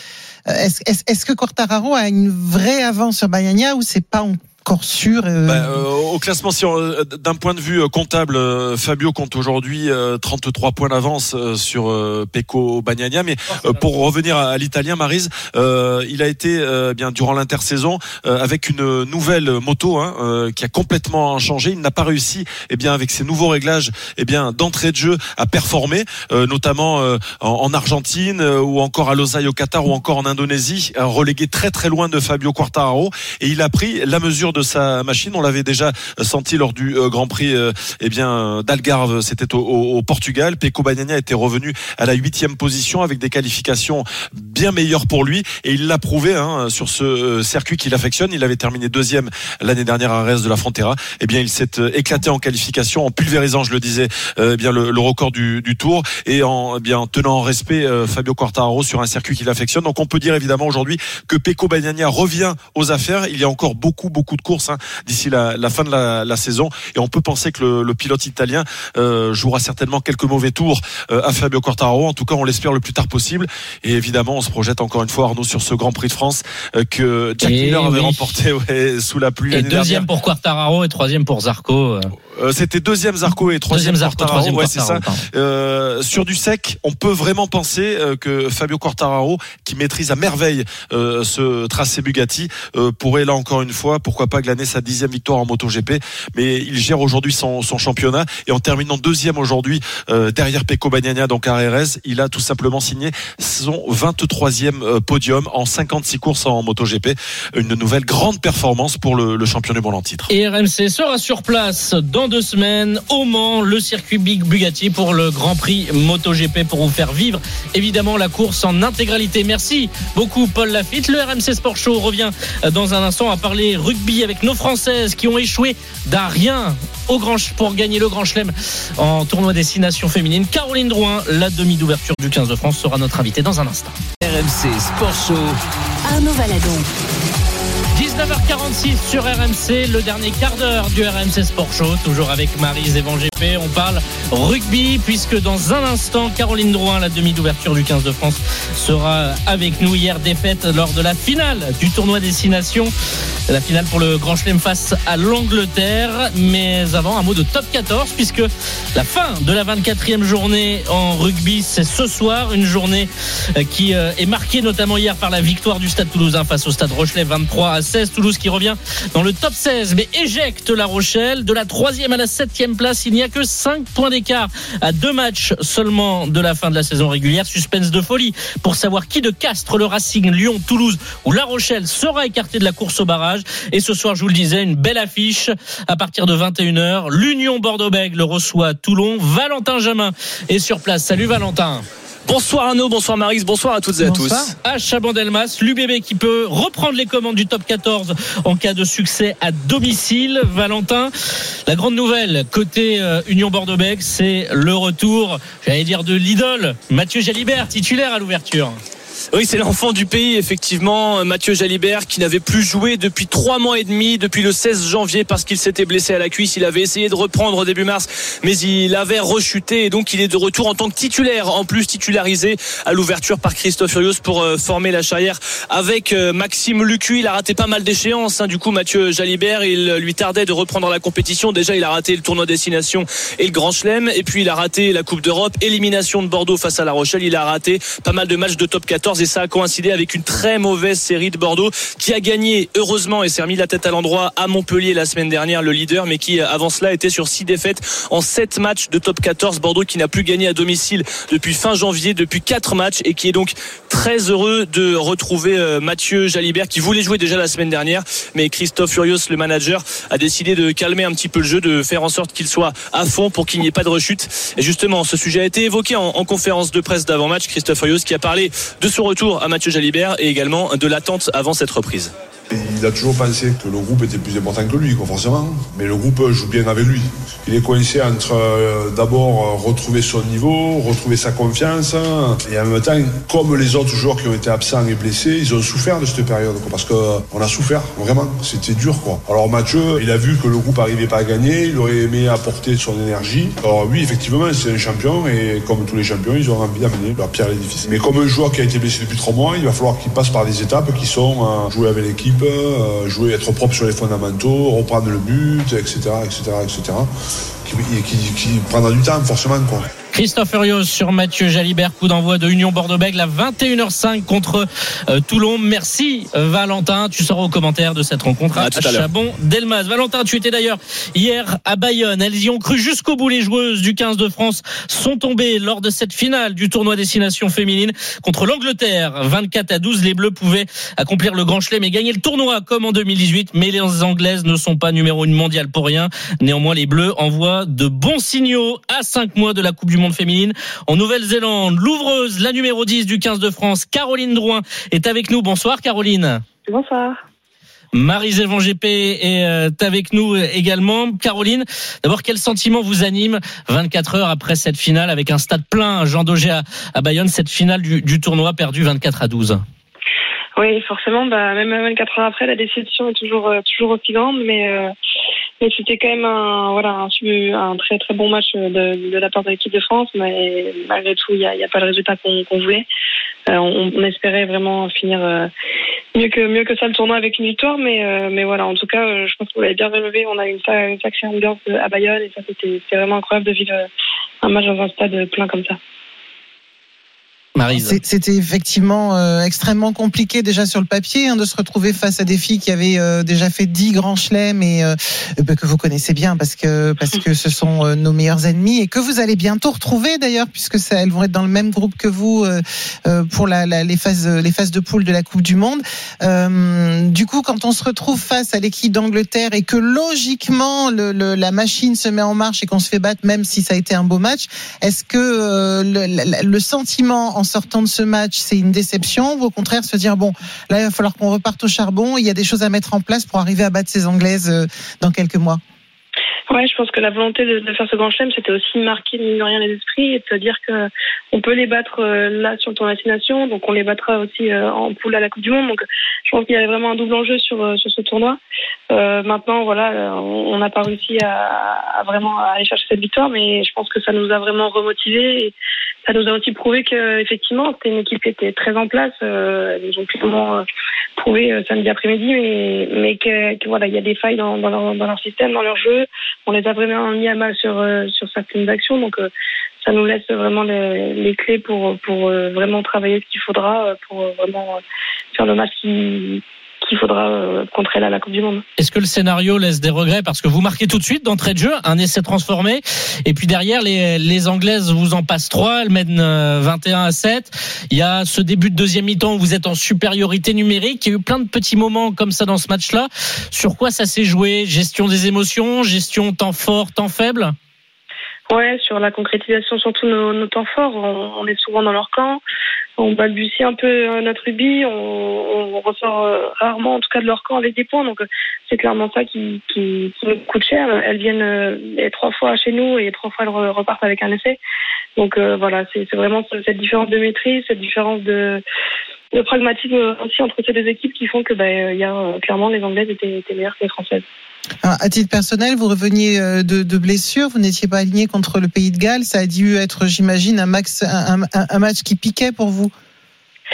Est-ce que Quartararo a une vraie avance sur Bagnaia ou c'est pas encore sûr? Au classement, d'un point de vue comptable, Fabio compte aujourd'hui 33 points d'avance sur Pecco Bagnaia. Mais pour revenir à l'italien, Maryse, il a été bien durant l'intersaison avec une nouvelle moto qui a complètement changé. Il n'a pas réussi, avec ces nouveaux réglages, d'entrée de jeu à performer, notamment en Argentine ou encore à Losail au Qatar ou encore en Indonésie, relégué très très loin de Fabio Quartararo. Et il a pris la mesure de sa machine. On l'avait déjà senti lors du Grand Prix d'Algarve, c'était au Portugal. Pecco Bagnaia était revenu à la 8e position avec des qualifications bien meilleures pour lui et il l'a prouvé sur ce circuit qu'il affectionne. Il avait terminé 2e l'année dernière à Jerez de la Frontera. Il s'est éclaté en qualification en pulvérisant, je le disais, le record du Tour et en tenant en respect Fabio Quartararo sur un circuit qu'il affectionne. Donc on peut dire évidemment aujourd'hui que Pecco Bagnaia revient aux affaires. Il y a encore beaucoup de courses d'ici la fin de la saison et on peut penser que le pilote italien jouera certainement quelques mauvais tours à Fabio Quartararo. En tout cas on l'espère le plus tard possible et évidemment on se projette encore une fois, Arnaud, sur ce Grand Prix de France que Jack Miller avait remporté sous la pluie l'année dernière. 2e pour Quartararo et 3e pour Zarco. C'était 2e Zarco et 3e Quartararo. Ouais, c'est ça. Sur du sec, on peut vraiment penser que Fabio Quartararo, qui maîtrise à merveille ce tracé Bugatti, pourrait là encore une fois, pourquoi pas glaner sa 10e victoire en MotoGP. Mais il gère aujourd'hui son championnat et en terminant 2e aujourd'hui derrière Pecco Bagnaia, donc à Jerez, il a tout simplement signé son 23e podium en 56 courses en MotoGP. Une nouvelle grande performance pour le champion du monde en titre. Et RMC sera sur place dans 2 semaines au Mans, le circuit Big Bugatti pour le Grand Prix MotoGP pour vous faire vivre évidemment la course en intégralité. Merci beaucoup Paul Lafitte. Le RMC Sport Show revient dans un instant à parler rugby avec nos Françaises qui ont échoué d'un rien pour gagner le Grand Chelem en tournoi Destination féminine. Caroline Drouin, la demi d'ouverture du 15 de France, sera notre invitée dans un instant. RMC Sport Show, Arnaud Valadon. 19h46 sur RMC, le dernier quart d'heure du RMC Sport Show, toujours avec Maryse et Van GP. On parle rugby puisque dans un instant, Caroline Drouin, la demi d'ouverture du 15 de France, sera avec nous. Hier, défaite lors de la finale du tournoi Destination, la finale pour le Grand Chelem face à l'Angleterre. Mais avant, un mot de top 14 puisque la fin de la 24e journée en rugby, c'est ce soir, une journée qui est marquée notamment hier par la victoire du Stade Toulousain face au Stade Rochelais 23-16. Toulouse qui revient dans le top 16 mais éjecte La Rochelle. De la 3e à la 7e place, il n'y a que 5 points d'écart à 2 matchs seulement de la fin de la saison régulière. Suspense de folie pour savoir qui de Castres, le Racing, Lyon, Toulouse ou La Rochelle sera écarté de la course au barrage. Et ce soir, je vous le disais, une belle affiche à partir de 21h. L'Union Bordeaux-Bègles reçoit Toulon. Valentin Jamin est sur place. Salut Valentin. Bonsoir Arnaud, bonsoir Maryse, bonsoir à toutes et à tous. À Chabandelmas, l'UBB qui peut reprendre les commandes du top 14 en cas de succès à domicile. Valentin, la grande nouvelle côté Union Bordeaux-Bègles, c'est le retour, j'allais dire de l'idole, Mathieu Jalibert, titulaire à l'ouverture. Oui, c'est l'enfant du pays, effectivement, Mathieu Jalibert, qui n'avait plus joué depuis 3 mois et demi, depuis le 16 janvier, parce qu'il s'était blessé à la cuisse. Il avait essayé de reprendre au début mars, mais il avait rechuté, et donc il est de retour en tant que titulaire, en plus titularisé à l'ouverture par Christophe Furios pour former la charnière avec Maxime Lucu. Il a raté pas mal d'échéances, du coup Mathieu Jalibert, il lui tardait de reprendre la compétition. Déjà, il a raté le tournoi Destination et le Grand Chelem, et puis il a raté la Coupe d'Europe, élimination de Bordeaux face à La Rochelle. Il a raté pas mal de matchs de top 14. 14 et ça a coïncidé avec une très mauvaise série de Bordeaux qui a gagné heureusement et s'est remis la tête à l'endroit à Montpellier la semaine dernière, le leader, mais qui avant cela était sur 6 défaites en 7 matchs de top 14. Bordeaux qui n'a plus gagné à domicile depuis fin janvier, depuis 4 matchs, et qui est donc très heureux de retrouver Mathieu Jalibert qui voulait jouer déjà la semaine dernière, mais Christophe Furios, le manager, a décidé de calmer un petit peu le jeu, de faire en sorte qu'il soit à fond pour qu'il n'y ait pas de rechute. Et justement, ce sujet a été évoqué en conférence de presse d'avant-match. Christophe Furios qui a parlé de son retour à Mathieu Jalibert et également de l'attente avant cette reprise. Il a toujours pensé que le groupe était plus important que lui, forcément. Mais le groupe joue bien avec lui. Il est coincé entre d'abord retrouver son niveau, retrouver sa confiance. Et en même temps, comme les autres joueurs qui ont été absents et blessés, ils ont souffert de cette période. Parce qu'on a souffert, vraiment. C'était dur, quoi. Alors Mathieu, il a vu que le groupe n'arrivait pas à gagner. Il aurait aimé apporter son énergie. Alors oui, effectivement, c'est un champion. Et comme tous les champions, ils ont envie d'amener leur pierre à l'édifice. Mais comme un joueur qui a été blessé depuis 3 mois, il va falloir qu'il passe par des étapes qui sont jouer avec l'équipe, jouer, être propre sur les fondamentaux, reprendre le but, etc. Qui prendra du temps, forcément, quoi. Christophe Furios sur Mathieu Jalibert, coup d'envoi de Union Bordeaux-Bègles à 21h05 contre Toulon. Merci Valentin, tu seras aux commentaires de cette rencontre à Chabon-Delmas. Valentin, tu étais d'ailleurs hier à Bayonne, elles y ont cru jusqu'au bout. Les joueuses du 15 de France sont tombées lors de cette finale du tournoi Destination féminine contre l'Angleterre. 24-12, les Bleus pouvaient accomplir le grand chelem et gagner le tournoi comme en 2018, mais les Anglaises ne sont pas numéro 1 mondiale pour rien. Néanmoins, les Bleus envoient de bons signaux à 5 mois de la Coupe du Monde féminine en Nouvelle-Zélande. L'ouvreuse, la numéro 10 du 15 de France, Caroline Drouin, est avec nous. Bonsoir Caroline. Bonsoir. Marie-Zévan GP est avec nous également. Caroline, d'abord, quel sentiment vous anime 24 heures après cette finale avec un stade plein, Jean Daugé à Bayonne, cette finale du tournoi perdue 24-12? Oui, forcément, même 24 heures après, la déception est toujours aussi grande, mais c'était quand même un très très bon match de la part de l'équipe de France, mais malgré tout, il y a pas le résultat qu'on voulait. On espérait vraiment finir mieux que ça le tournoi avec une victoire, mais voilà, en tout cas, je pense qu'on l'avait bien relevé. On a eu une sacrée ambiance à Bayonne et ça c'était vraiment incroyable de vivre un match dans un stade plein comme ça. Maryse. C'était effectivement extrêmement compliqué déjà sur le papier de se retrouver face à des filles qui avaient déjà fait 10 grands chelems et que vous connaissez bien parce que ce sont nos meilleurs ennemis et que vous allez bientôt retrouver d'ailleurs puisque elles vont être dans le même groupe que vous pour les phases de poule de la Coupe du Monde. Du coup, quand on se retrouve face à l'équipe d'Angleterre et que logiquement la machine se met en marche et qu'on se fait battre même si ça a été un beau match, est-ce que le sentiment en sortant de ce match, c'est une déception ou au contraire se dire bon, là il va falloir qu'on reparte au charbon, il y a des choses à mettre en place pour arriver à battre ces Anglaises dans quelques mois? Ouais, je pense que la volonté de faire ce grand chelem, c'était aussi marquer mine de rien les esprits et de se dire que on peut les battre là sur le tournoi Destination, donc on les battra aussi en poule à la Coupe du Monde. Donc je pense qu'il y avait vraiment un double enjeu sur ce tournoi. Maintenant, voilà, on n'a pas réussi à vraiment aller chercher cette victoire, mais je pense que ça nous a vraiment remotivés et ça nous a aussi prouvé que effectivement c'était une équipe qui était très en place. Ils ont clairement prouvé samedi après-midi, mais que voilà, il y a des failles dans leur système, dans leur jeu. On les a vraiment mis à mal sur certaines actions, donc ça nous laisse vraiment les clés pour vraiment travailler ce qu'il faudra pour vraiment faire le match qu'il faudra contre elle à la Coupe du Monde. Est-ce que le scénario laisse des regrets parce que vous marquez tout de suite d'entrée de jeu, un essai transformé et puis derrière les Anglaises vous en passent 3, elles mènent 21-7. Il y a ce début de deuxième mi-temps où vous êtes en supériorité numérique. Il y a eu plein de petits moments comme ça dans ce match-là. Sur quoi ça s'est joué? Gestion des émotions, gestion temps fort, temps faible? Ouais, sur la concrétisation, surtout nos temps forts, on est souvent dans leur camp, on balbutie un peu notre rugby, on ressort rarement en tout cas de leur camp avec des points, donc c'est clairement ça qui nous coûte cher. Elles viennent 3 fois chez nous et 3 fois elles repartent avec un essai, donc voilà, c'est vraiment cette différence de maîtrise, cette différence de pragmatisme aussi entre ces deux équipes qui font que clairement les Anglaises étaient meilleures que les Françaises. Alors, à titre personnel, vous reveniez de blessure, vous n'étiez pas aligné contre le Pays de Galles, ça a dû être, j'imagine, un match qui piquait pour vous.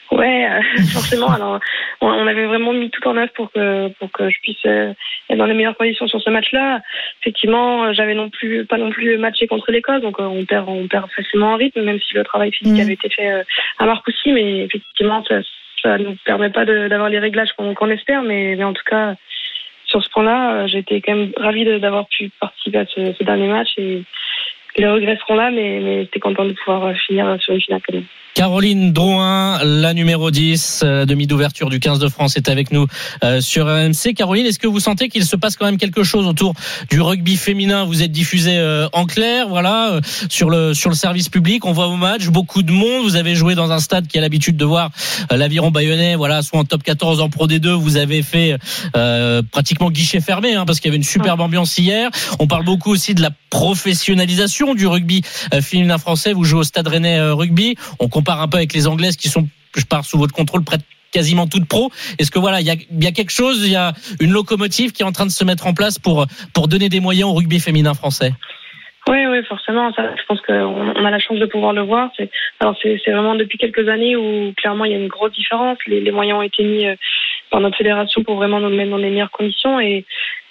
Ouais, forcément. Alors, on avait vraiment mis tout en œuvre pour que je puisse être dans les meilleures conditions sur ce match-là. Effectivement, j'avais pas non plus matché contre l'Écosse, donc on perd facilement en rythme, même si le travail physique avait été fait à Marcoussis, mais effectivement, ça nous permet pas d'avoir les réglages qu'on espère, mais en tout cas, sur ce point-là, j'étais quand même ravie d'avoir pu participer à ce dernier match et les regrets seront là, mais j'étais contente de pouvoir finir sur une finale quand même. Caroline Drouin, la numéro 10, demi d'ouverture du 15 de France, est avec nous sur RMC. Caroline, est-ce que vous sentez qu'il se passe quand même quelque chose autour du rugby féminin? Vous êtes diffusée en clair, voilà, sur le service public. On voit vos matchs, beaucoup de monde. Vous avez joué dans un stade qui a l'habitude de voir l'Aviron Bayonnais, voilà, soit en top 14, en Pro D2. Vous avez fait pratiquement guichet fermé, parce qu'il y avait une superbe ambiance hier. On parle beaucoup aussi de la professionnalisation du rugby féminin français. Vous jouez au Stade Rennais Rugby. On compare un peu avec les Anglaises qui sont, je pars sous votre contrôle, près de quasiment toutes pro. Est-ce que voilà, il y a quelque chose, il y a une locomotive qui est en train de se mettre en place pour donner des moyens au rugby féminin français? Oui, forcément. Ça, je pense qu'on a la chance de pouvoir le voir. C'est vraiment depuis quelques années où clairement il y a une grosse différence. Les moyens ont été mis par notre fédération pour vraiment nous mettre dans les meilleures conditions et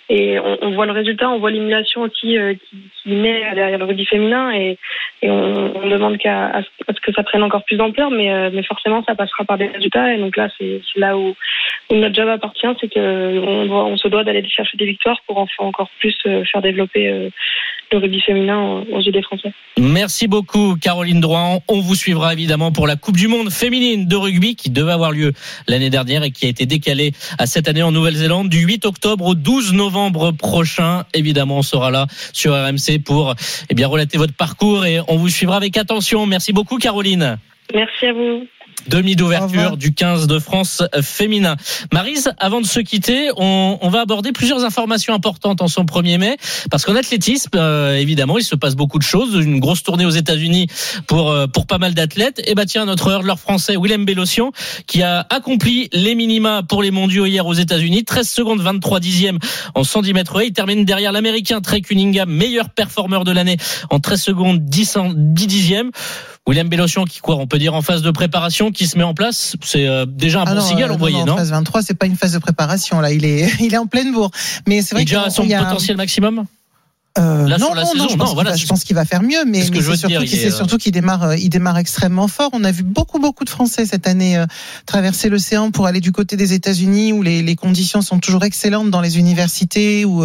on voit le résultat, on voit l'émulation aussi qui naît derrière le rugby féminin et on demande à ce que ça prenne encore plus d'ampleur, mais forcément ça passera par des résultats et donc là c'est là où notre job appartient, c'est qu'on se doit d'aller chercher des victoires pour encore plus faire développer le rugby féminin aux yeux des Français. Merci beaucoup Caroline Drouin. On vous suivra évidemment pour la Coupe du Monde féminine de rugby qui devait avoir lieu l'année dernière et qui a été décalée à cette année en Nouvelle-Zélande du 8 octobre au 12 novembre prochain. Évidemment, on sera là sur RMC pour relater votre parcours et on vous suivra avec attention. Merci beaucoup Caroline. Merci à vous. Demi d'ouverture du 15 de France féminin. Maryse, avant de se quitter, on va aborder plusieurs informations importantes en son 1er mai, parce qu'en athlétisme, évidemment, il se passe beaucoup de choses. Une grosse tournée aux États-Unis pour pas mal d'athlètes. Et tiens, notre hurleur français, Willem Bellossian, qui a accompli les minima pour les mondiaux hier aux États-Unis. 13 secondes 23 dixièmes en 110 mètres haies. Il termine derrière l'Américain Trey Cunningham, meilleur performeur de l'année en 13 secondes 10 dixièmes. Willem Bellossian qui on peut dire en phase de préparation qui se met en place, c'est déjà un bon signal envoyé, non? Phase 23, c'est pas une phase de préparation là, il est en pleine bourre. Mais c'est vrai déjà à son potentiel maximum. Je pense qu'il va faire mieux, mais c'est surtout qu'il démarre extrêmement fort. On a vu beaucoup de Français cette année traverser l'océan pour aller du côté des États-Unis où les conditions sont toujours excellentes dans les universités ou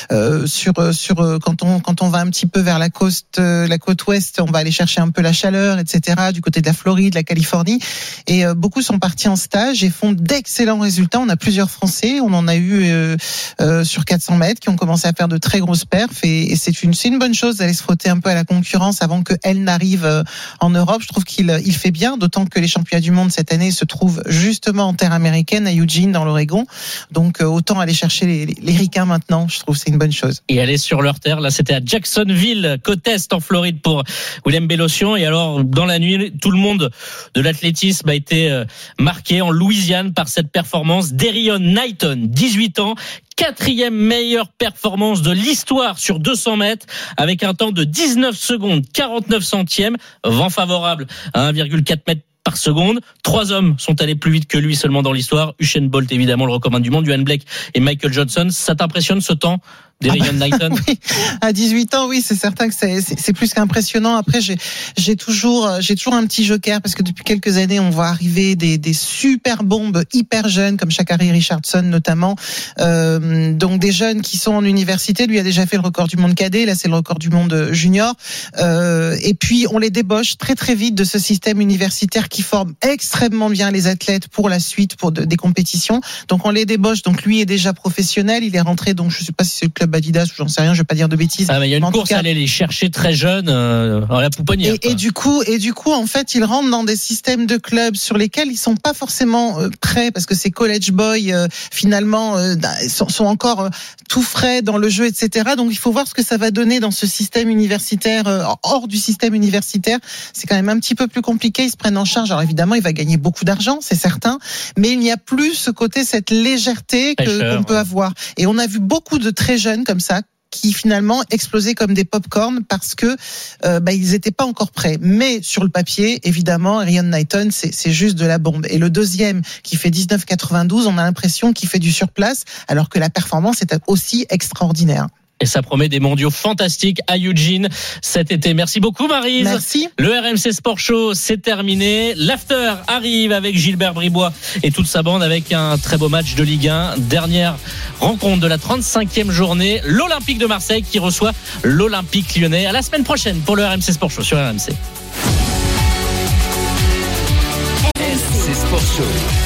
quand on va un petit peu vers la côte ouest, on va aller chercher un peu la chaleur, etc. Du côté de la Floride, la Californie, et beaucoup sont partis en stage et font d'excellents résultats. On a plusieurs Français, on en a eu sur 400 mètres qui ont commencé à faire de très grosses perfs. Et c'est une bonne chose d'aller se frotter un peu à la concurrence avant qu'elle n'arrive en Europe. Je trouve qu'il fait bien, d'autant que les championnats du monde cette année se trouvent justement en terre américaine, à Eugene, dans l'Oregon. Donc autant aller chercher les ricains maintenant. Je trouve que c'est une bonne chose. Et aller sur leur terre, là c'était à Jacksonville, côte est en Floride pour Willem Bellossian. Et alors dans la nuit, tout le monde de l'athlétisme a été marqué en Louisiane par cette performance d'Erion Knighton, 18 ans, 4e meilleure performance de l'histoire sur 200 mètres avec un temps de 19 secondes 49 centièmes, vent favorable à 1,4 mètres par seconde. 3 hommes sont allés plus vite que lui seulement dans l'histoire. Usain Bolt évidemment, le record du monde, Usain Blake et Michael Johnson. Ça t'impressionne ce temps d'Erion Knighton? Oui, à 18 ans, oui, c'est certain que c'est plus qu'impressionnant. Après, j'ai toujours un petit joker parce que depuis quelques années, on voit arriver des super bombes hyper jeunes comme Sha'Carri Richardson notamment. Donc des jeunes qui sont en université. Lui a déjà fait le record du monde cadet. Là, c'est le record du monde junior. Et puis on les débauche très très vite de ce système universitaire qui forme extrêmement bien les athlètes pour la suite des compétitions. Donc on les débauche. Donc lui est déjà professionnel. Il est rentré. Donc je sais pas si c'est le club Adidas ou j'en sais rien, je vais pas dire de bêtises. Il y a une course à aller les chercher très jeunes dans la pouponnière. Et du coup, en fait, ils rentrent dans des systèmes de clubs sur lesquels ils sont pas forcément prêts parce que ces college boys finalement sont encore tout frais dans le jeu, etc. Donc il faut voir ce que ça va donner dans ce système universitaire, hors du système universitaire. C'est quand même un petit peu plus compliqué. Ils se prennent en charge. Alors évidemment, il va gagner beaucoup d'argent, c'est certain, mais il n'y a plus ce côté, cette légèreté qu'on peut avoir. Et on a vu beaucoup de très jeunes comme ça qui finalement explosaient comme des pop-corn parce que ils n'étaient pas encore prêts. Mais sur le papier, évidemment, Rion Knighton, c'est juste de la bombe. Et le deuxième, qui fait 19,92, on a l'impression qu'il fait du surplace, alors que la performance est aussi extraordinaire. Et ça promet des mondiaux fantastiques à Eugene cet été. Merci beaucoup Maryse. Merci. Le RMC Sport Show, c'est terminé. L'after arrive avec Gilbert Bribois et toute sa bande avec un très beau match de Ligue 1. Dernière rencontre de la 35e journée. L'Olympique de Marseille qui reçoit l'Olympique Lyonnais. À la semaine prochaine pour le RMC Sport Show sur RMC. RMC Sport Show.